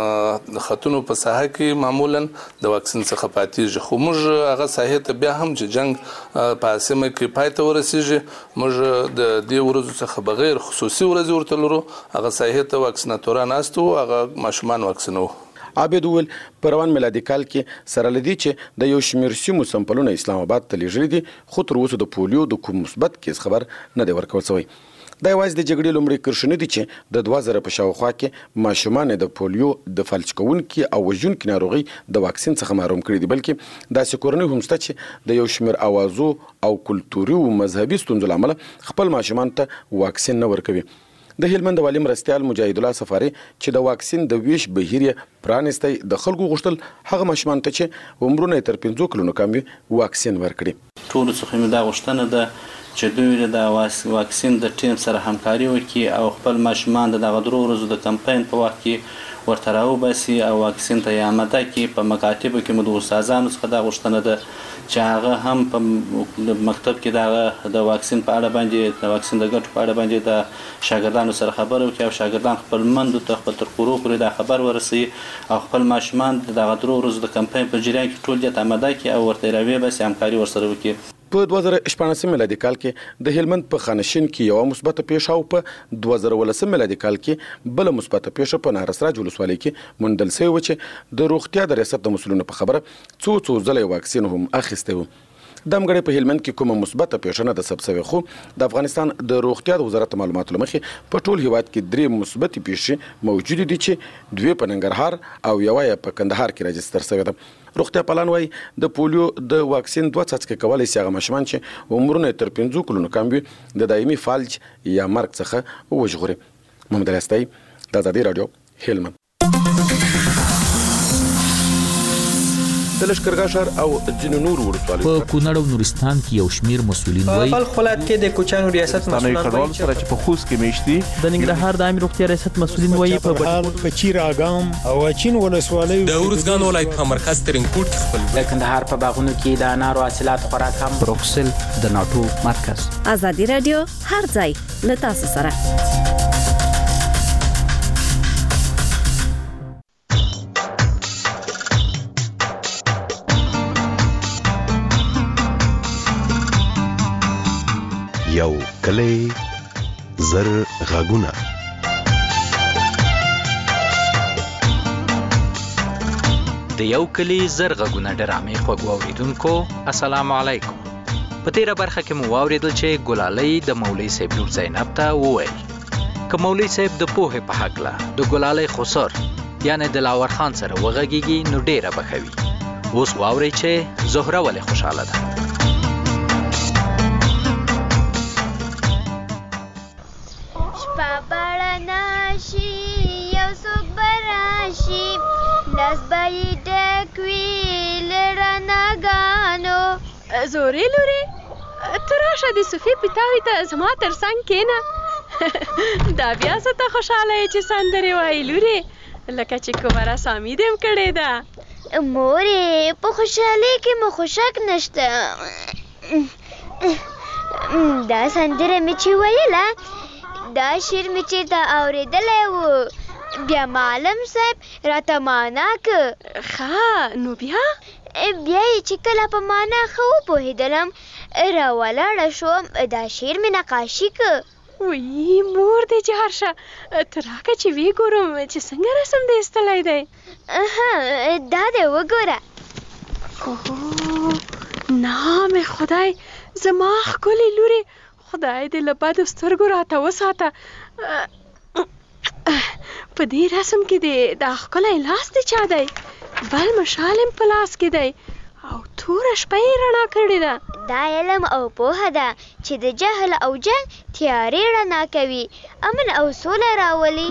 د خطونو په ساحه کې معمولا د واکسین څخه پاتېږي، خو موږ هغه ساحې ته بیا هم چې جنګ په سیمه کې پای ته ورسېږي موږ د دې ورځو څخه بغیر خصوصي ورځې ورته لرو، هغه ساحې ته واکسیناتوران ناست وو، هغه ماشومان واکسینوو. عابد وویل په روان میلادي کال کې سره له دې چې د یو شمېر سیمو سمپلونه اسلام آباد ته لیږلي دي، خو تر اوسه د پولیو د کوم مثبت کیس خبر نه دی ورکول شوی. دا یوازې د جګړې لومړۍ کرښې نه دي چې د دوه زره په شاوخوا کې ماشومان د پولیو د فلج کوونکي او وژونکي ناروغۍ د واکسین څخه محروم کړي دي، بلکې داسې کورنۍ هم شته چې د یو شمېر اوازو او کلتوري او مذهبي ستونزو له امله خپل ماشومان ته واکسین نه ورکوي. د هلمند والي مرستیال مجاهد الله سفاري چې د واکسین د ویش بهیر یې پرانستی د خلکو غوښتل هغه ماشومان ته چې عمرونه تر پنځو کلونو کم وي واکسین ورکړي. ټولو څخه مې دا غوښتنه ده چې دوی د واکسین د ټیم سره همکاري وکړي او خپل ماشومان د دغه درو ورځو د کمپاین په وخت کې ورته راوباسي او واکسین ته یې آماده کړي. په مکاتبو کې مو د استادانو څخه دا غوښتنه ده چې هغه هم په مکتب کې دغه د واکسین په اړه باندې د واکسین د ګټو په اړه باندې د شاګردانو سره خبرې وکړي او شاګردان خپل مندو ته خپل تر کورو پورې دا خبر ورسوي او خپل ماشومان د دغه درو ورځو د کمپاین په جریان کې ټول دې ته آماده کړي او ورته یې راوباسي، همکاري ورسره وکړي. په دوه زره شپاړسم میلادي کال کې د هلمند په خانشین کې یوه مثبته پیښه او په دوه زره ولسم میلادي کال کې بله مثبته پیښه په نارسراج ولسوالۍ کې موندل شوې وه چې د روغتیا د ریاست د مسؤلینو په خبره څو څو ځله یې واکسین هم اخیستی و. دمګړی په هلمند کې کومه مثبته پیښه نه ده ثبت شوې، خو د افغانستان د روغتیا د وزارت معلوماتو له مخې په ټول هیواد کې درې مثبتې پیښې موجودې دي چې دوې په ننګرهار او یوه یې په کندهار کې راجستر شوې ده. روغتیا پالان وایي د پولیو د واکسین دوه څاڅکي کولی شي هغه ماشومان چې عمرونه یې تر پنځو کلونو کم وي د دایمي فالج یا مرګ څخه وژغوري. محمد علي استای، د ازادي راډیو، هلمند. د لشکرګاه ښار او ځینو نورو ولسوالیو په کونړ او نورستان کې یو شمیر مسولین وایي په بلخ ولایت کې د کوچانو ریاست مسولان وایي سره چې په خوست کې میشتي د ننګرهار د عامه روغتیا ریاست مسولین وایي په پچیر اګام او اچین ولسوالۍ د ورزګان ولایت په مرکز ترینکوټ کې خپل د کندهار په باغونو کې د انارو حاصلات خورا کم. بروکسل د ناتو مرکز. ازادي رادیو هر ځای له تاسو سره. یو کلی زر غاګونه. د یو کلی زر غاګونه ډرامې خوږ اوریدونکو السلام علیکم. په تیره برخه کې مو واوریدل چې ګلالۍ د مولوي صاحب لور زینب ته وویل که مولوي صاحب د پوهې په هکله د ګلالۍ خسر یعنی دلاور خان سره وغږیږي نو ډیره به ښه وي. اوس واورئ چې زهره ولې خوشحاله ده. زورې لورې ته راشه د صوفي پیتاوي ته زما تر څنګ کښېنه. دا بیا څه ته خوشحاله یې چې سندرې وایي لورې لکه چې کومه رسامي دې هم کړې ده. مورې په خوشحالۍ کې مو خوشک نشته. دا سندره مې چې ویله دا شعر مې چېرته اورېدلی و بیا معلم صاحب راته معنا که. ښه نو بیا بیا یې چې کله په معنا ښه وپوهېدلم راولاړه شوم دا شعر مې نقاشي که. وی مور دې جار شه ته راکه چې وی ګورم چې څنګه رسم دې ایستلی دی. دا دې وګوره. نام خدای زما ښکلې لورې خدای دې له بدو سترګو راته وساته. په دې رسم کې دې دا ښکلی لاس دې چا دی بل مشال هم په لاس کې دی او توره شپه یې رڼا کړې ده. دا علم او پوهه ده چې د جهل او جنګ تیارې رڼا کوي امن او سوله راولي.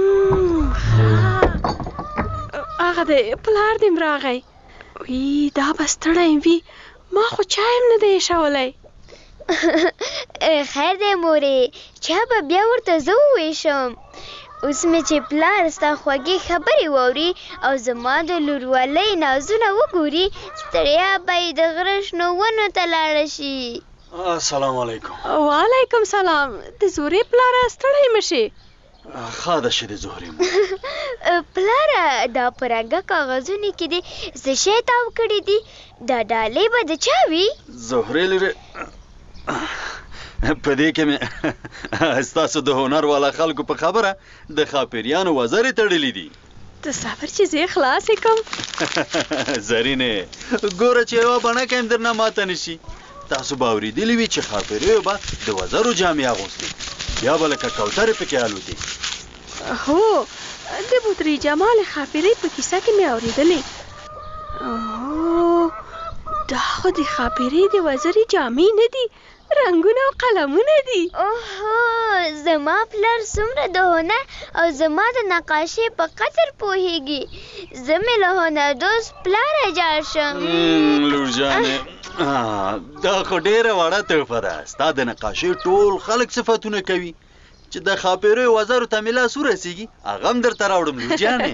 هغه د پلار دې م راغی. وی دا به ستړی وي ما خو چای هم نه دی ایښولی. خیر دی مورې چا به بیا ورته زه وویشم. اوس مې چې پلار ستا خوږې خبرې واوري او زما د لورولۍ نازونه وګوري ستړیا به یې د غره شنو ونو ته لاړه شي. السلام علیکم. وعلیکم سلام. د زورې پلاره ستړی مه شې. ښه ده چې د زهرې مور. پلاره دا په رنګه کاغذونو کې دې څه شی تاو کړي دي دا ډالۍ به د چا وي؟ زهرې لورې په دې کې مې ستاسو د هنر والا خلکو په خبره د خاپریانو وزرې تړلې دي. ته صبر چې زه خلاصې کړم. زرینې ګوره چې یوه بڼکه هم درنه ماته نشي. تاسو به اورېدلي وي چې خاپریو به د وزرو جامې اغوستې بیا به لکه کوترې پکې الوتې. هو د بودري جمال خاپرۍ په کیسه کې مې اورېدلې. دا خو د خاپرۍ د وزرې جامې نه دي رنګونه او قلمونه دي. اوهو زما پلار څومره د هنر او زما د نقاشۍ په قدر پوهیږي. زه مې له هنردوست پلاره جار شم. لور جانې دا خو ډېره وړه تحفه ده. ستا د نقاشۍ ټول خلک صفتونه کوي چې د خاپریو وزرو ته مې لاس ورسېږي هغه هم درته راوړم لور جانې.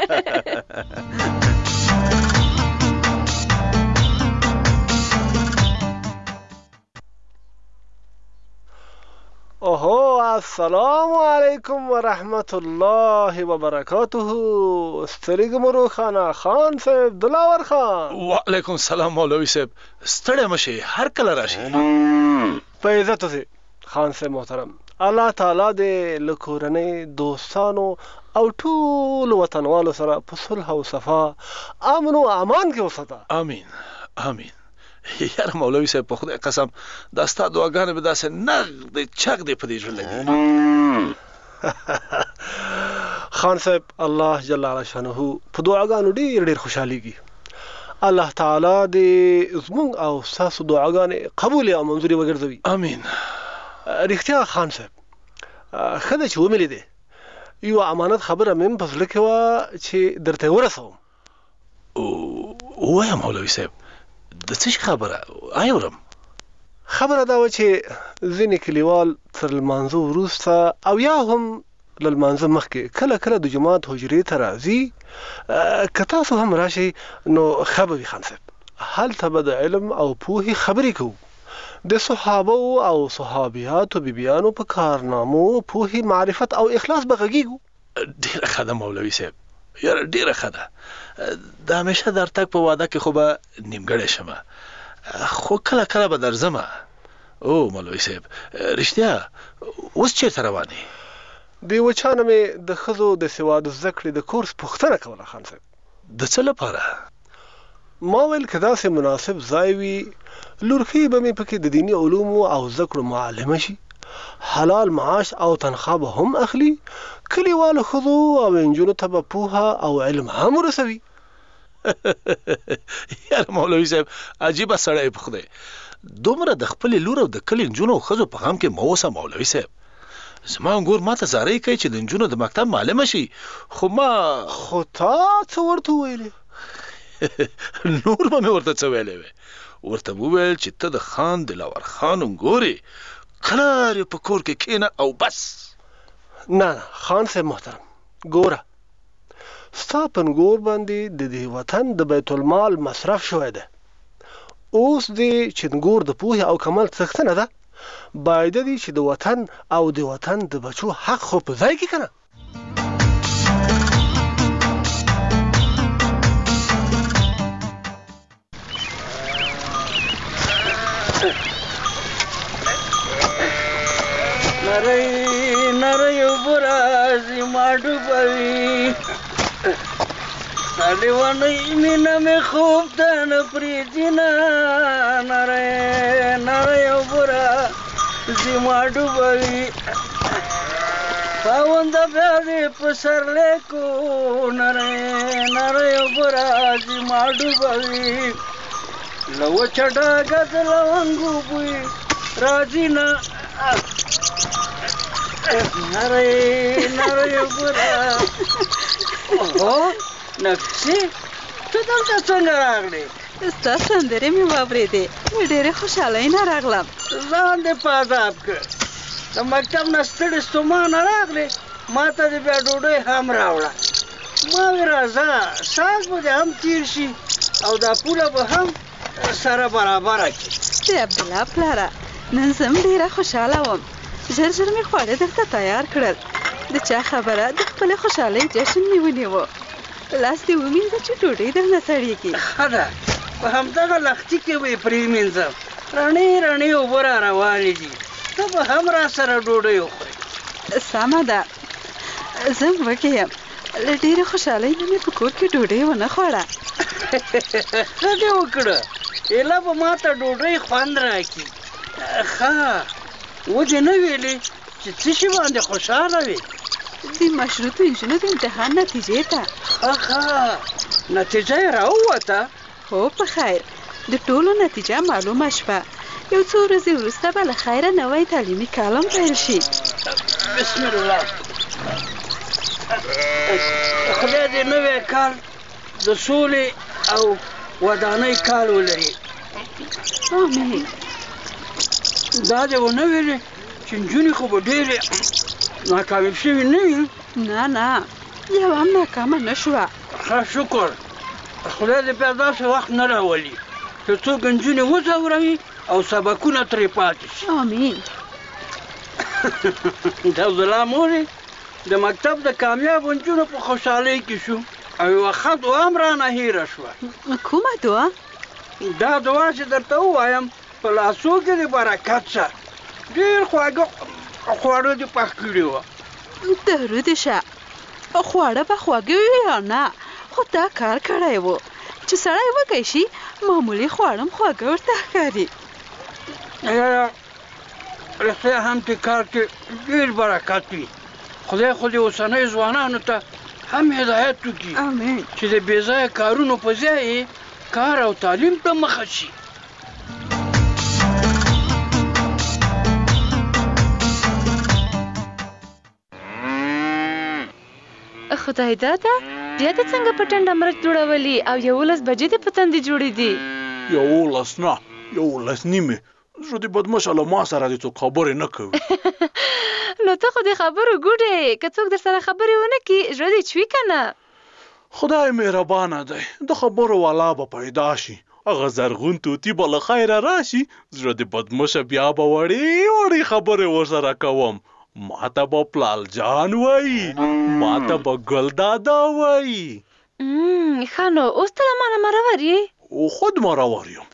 اوهو السلام علیکم ورحمت الله وبرکاته. ستړي ګمرو خانه خان صاحب دلاور خان. وعلیکم السلام مولوی صاحب ستړی مشي هر کله راشي. په عزت اوسې خان صاحب محترم. الله تعالی دې له کورنۍ دوستانو او ټول وطنوالو سره په صلح او صفا امن او امان کې وساته. امین امین. یاره مولوی صاحب په خدای قسم دا ستا دعاګانې به داسې نغد چغ دی په دې زړه لګي. خان صاحب الله جل شانه په دعاګانو ډېر ډېر خوشحالېږي. الله تعالی دې زموږ او ستاسو دعاګانې قبول او منظورې وګرځوي. امین. رښتیا خان صاحب ښه ده چې ومې لیدې. یوه امانت خبره مې هم په زړه کې وه چې درته یې ورسوم. وایا مولوي صاحب د څه خبره اورم؟ خبره دا و چې ځینې کلیوال تر لمانځه وروسته او یا هم له لمانځه مخکې کله کله د جومات حجرې ته راځي. که تاسو هم راشئ نو ښه به وي خان صاحب. هلته به د علم او پوهې خبرې کوو، د صحابو او صحابیاتو بیبیانو په کارنامو پوهې معرفت او اخلاص به غږیږو. ډېره ښه ده مولوي صاحب، یاره ډېره ښه ده. د همیشه د رتګ په واده کې خو به نیمګړی شمه، خو کله کله به درځمه. او مولوي صاحب رښتیا اوس چېرته روان یې؟ د یوه چا نه مې د ښځو د سواد زده کړې د کورس پوښتنه کوله خان صاحب. د څه لپاره؟ ما ویل که داسې مناسب ځای وي لورخي به مې پکې د دیني علومو او زده کړو معلمه شي، حلال معاش او تنخواه به هم اخلي، کلیوالو ښځو او نجونو ته به پوهه او علم هم ورسوي. یاره مولوي صاحب عجیبه سړی په خدای، دومره د خپلې لور او د کلي نجونو او ښځو په غم کې مه اوسه مولوي صاحب. زما انګور ما ته زارۍ کوي چې د نجونو د مکتب معلمه شي، خو ما خو تا څه ورته وویلې؟ نور به مې ورته څه ویلی وی؟ ورته وویل چې ته د خان دلاور خان انګور یې، کرار یې په کور کې کښېنه او بس. نه نه خان صاحب محترم، ګوره ستا په انګور باندې د دې وطن د بیت المال مصرف شوی ده. اوس دې چې انګور د پوهې او کمال څښتنه ده، باید دې چې د وطن او د وطن د بچو حق خو په ځای کې کنه. نری نری برازی ماډو بوي سالی ونی مینا می خوب تن پریجنا. نری نری برازی ماډو بوي پاوند بیا پسر لیکو. نری نری برازی ماډو بوي لو چډا غز لونګو بوي راجینا. نری نری برا اوه نفسي ته دلته څنګه راغلې؟ ستا سندرې مې واورېدې، ډېرې خوشحالۍ نه راغلم. ځان دې په عذاب کړ، د مکتب نه ستړې ستومانه راغلې، ما ته دې بیا ډوډۍ هم راوړه. ما وې راځه ساز به دې هم تېر شي او دا پوله به هم سره برابره کړي. د عبدالله پلاره نن زه هم ډېره خوشحاله وم، ژر ژر مې خواړه درته تیار کړل. د چا خبره د خپلې خوشحالۍ جشن مې ونیوه. لاس دې ومینځه چې ډوډۍ درنه سړېږي. ښه ده، په همدغه لښتي کې به یې پرېمینځم. رڼې رڼې اوبه را روانې دي، ته به هم را سره ډوډۍ وخورې. سمه ده، زه هم وږې یم، له ډېرې خوشحالۍ نه مې په کور کې ډوډۍ ونه خوړه. ښه دې وکړه، ایله به ما ته ډوډۍ خوند راکړي. ښه وجه نه ویلې چې څه شي باندې خوشحاله وي؟ د مشروطو نجونو د امتحان نتیجې ته. ښه ښه نتیجه یې راووته؟ هو په خیر، د ټولو نتیجه معلومه شوه. یو څو ورځې وروسته به له خیره نوی تعلیمي کال هم پیل شي. بسم الله. خدای دې نوی کال د سولې او ودانۍ کال ولري. آمین. دا دې ونه ویلې چې نجونې خو به ډېرې ناکامې شوي نه وي؟ نه نه، یوه هم ناکامه نه شوه. ښه شکر، خدای دې بیا داسې وخت نه راولي چې څوک نجونې وځوروي او سبقونه ترې پاتې شي. آمین. د عبدالله مورې د مکتب د کامیابو نجونو په خوشحالۍ کې شو او یوه ښه دعا هم رانه هېره شوه. کومه دعا؟ دا دعا چې درته ووایم په لاسو کې د برکت شه. ډېر خواږه خواړه دې پخ کړي وه. درود شه، خواړه به خواږه وي یا نه، خو دا کار کړی و چې سړی وږی شي معمولي خواړه هم خواږه ورته ښکاري. یاره رښتیا هم دې کار کې ډېر برکت وي. خدای خو دې اوسنیو ځوانانو ته هم هدایت وکړي چې د بې ځایه کارونو په ځای کار او تعلیم ته مخه شي. خدای داده بیا د څنګه په ټنډه مرچ جوړولي او یولس بجې دې په تندي جوړې دي؟ یولس نه یولس نیمې. زړه دې بدمشه له ما سره دې څوک خبرې نه کوي. نو ته خو د خبرو ګوډې، که څوک در سره خبرې ونه کړي زړه دې چوي که نه؟ خدای مهربانه دی، د خبرو والا به پیدا شي، هغه زرغون طوطي به له خیره راشي، زړه دې بدمشه بیا به وړې وړې خبرې ورسره کوم. ما ته به پلال جان وایي، ما ته به ګل دادا وایي. ښه نو اوس ته له مانه مرور یې؟ خود مرور یم.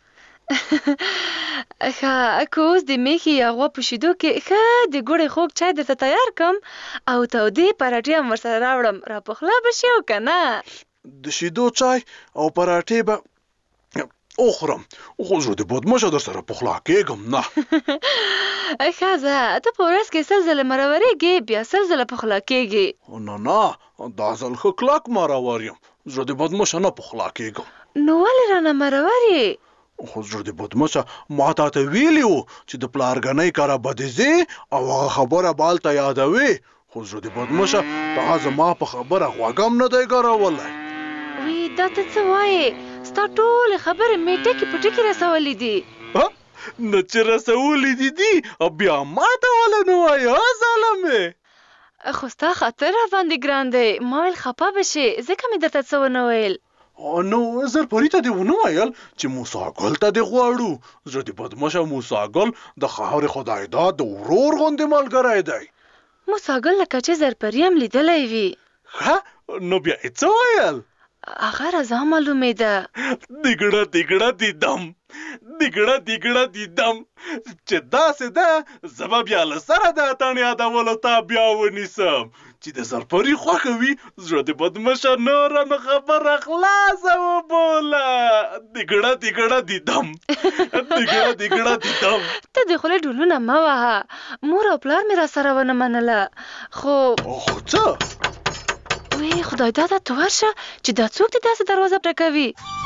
ښه که اوس د میښې یا غوا په شیدو کې ښه د ګوړې خوږ چای درته تیار کړم او تودې پراټې هم ورسره راوړم، راپخلا به شي او که نه؟ د شیدو چای او پراټې به وخورم، خو زه د بدمشه در سره پخلا کېږم نه. ښه ځه، ته په ورځ کې سل ځله مرورېږې بیا سل ځله پخلا کېږې. نه نه دا ځل ښه کلک مرور یم، زه د بدمشه نه پخلا کېږم. نو ولې رانه مرور یې؟ خو زړه دې بدمشه ما تا ته ویلي وو چې د پلارګنۍ کره به دې ځې او هغه خبره به هلته یادوې، خو زړه دې بدمشه تا زما په خبره غوږ هم نه دی ګرولی. وی دا ته څه وایې؟ ستا ټولې خبرې مې ټکي په ټکي رسولې دي. نه چې رسولې دي دي بیا ما ته ولې نه وایې ظالمې؟ خو ستا خاطر راباندې ګران دی، ما ویل خفه به شې ځکه مې درته څه ونه ویل. نو زرپري ته دې ونه ویل چې موسی ګل ته دې غواړو؟ زړه دې بدمشه موسی ګل د خاورې خدای داد د ورور غوندې ملګری دی. موسی ګل لکه چې زرپري هم لیدلی وي. ښه نو بیا یې څه ویل؟ هغه رضا معلومېده. دیګړه دیګړه دی دم دیګړه دیګړه دی دم چې داسې ده زه به بیا له سره د اتڼ یادولو تا بیا ونیسم چې د زرپري خوښه وي. زړه دې بدمشه نوره نو خبره خلاصه وبوله. دیګړه دیګړه دی دم دیګړه دیګړه دی دم. ته د خولې ډولونه مه وهه، مور او پلار مې را سره ونه منله. خو خو څه؟ وی خدای داده تو ورشه چې دا څوک دې داسې دروازه پرکوي؟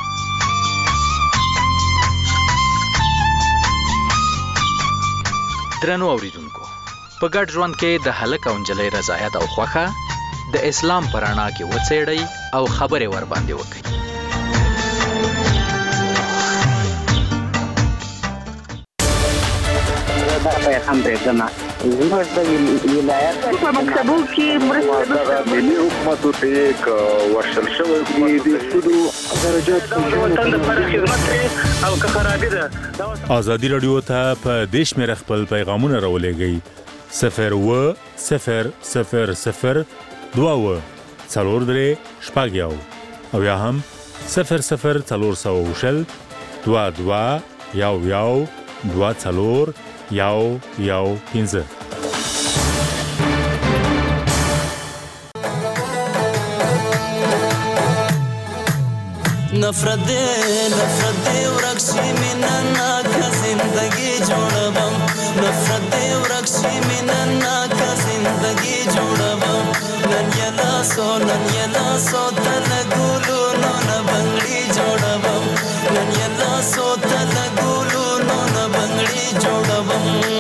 درنو اوریدونکو، په ګډ ژوند کې د هلک او نجلۍ رضایت او خوښه د اسلام په رڼا کې وڅېړئ او خبرې ورباندې وکړئ. دا پیغام پرېږدمه زموږ د ولایت په مکتبو کې مرسته ملي حکومتو ته یې ورشل شوی دي د سودو درجات وطن لپاره خدمت کوي او که خرابي ده. ازادي راډیو ته په دې شمېره خپل پیغامونه راولېږئ صفر اووه صفر صفر صفر دوه اووه څلور درې شپږ یو او یا هم صفر صفر څلور سوه شل دوه دوه یو یو دوه څلور یو یو پنځه. نفرت دے نفرت دے ورکشی مننا کا زندگی جوڑبم نفرت دے ورکشی مننا کا زندگی جوڑبم نن یلا سو نن یلا سو تل ګولو نو نه بنگړي جوړبم نن یلا سو تل ګولو نو نه بنگړي جوړبم.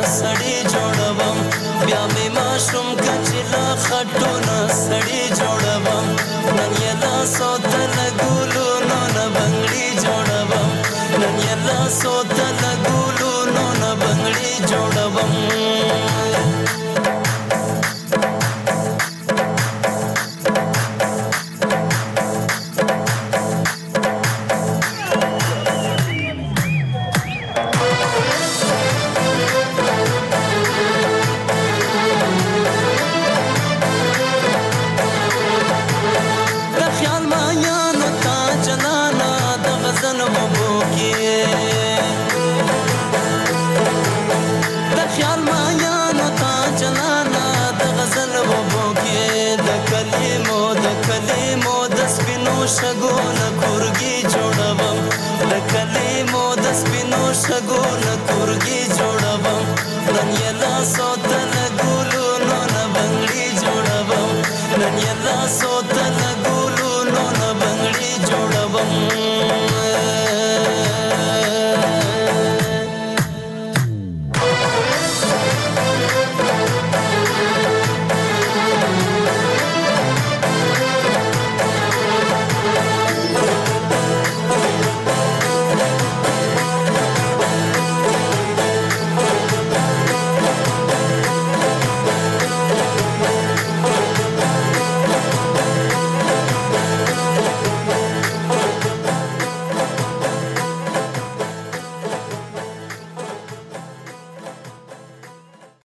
سړی جوړوم بیا مې ماشوم کچلا خټونه سړی جوړوم نن یې لاسو ته لګولو نو نه بنګړي جوړوم نن یې لاسو ته لګولو نو نه بنګړي جوړوم شګونه کورګي جوړوم د کلیمو د سپینو شګونه کورګي جوړوم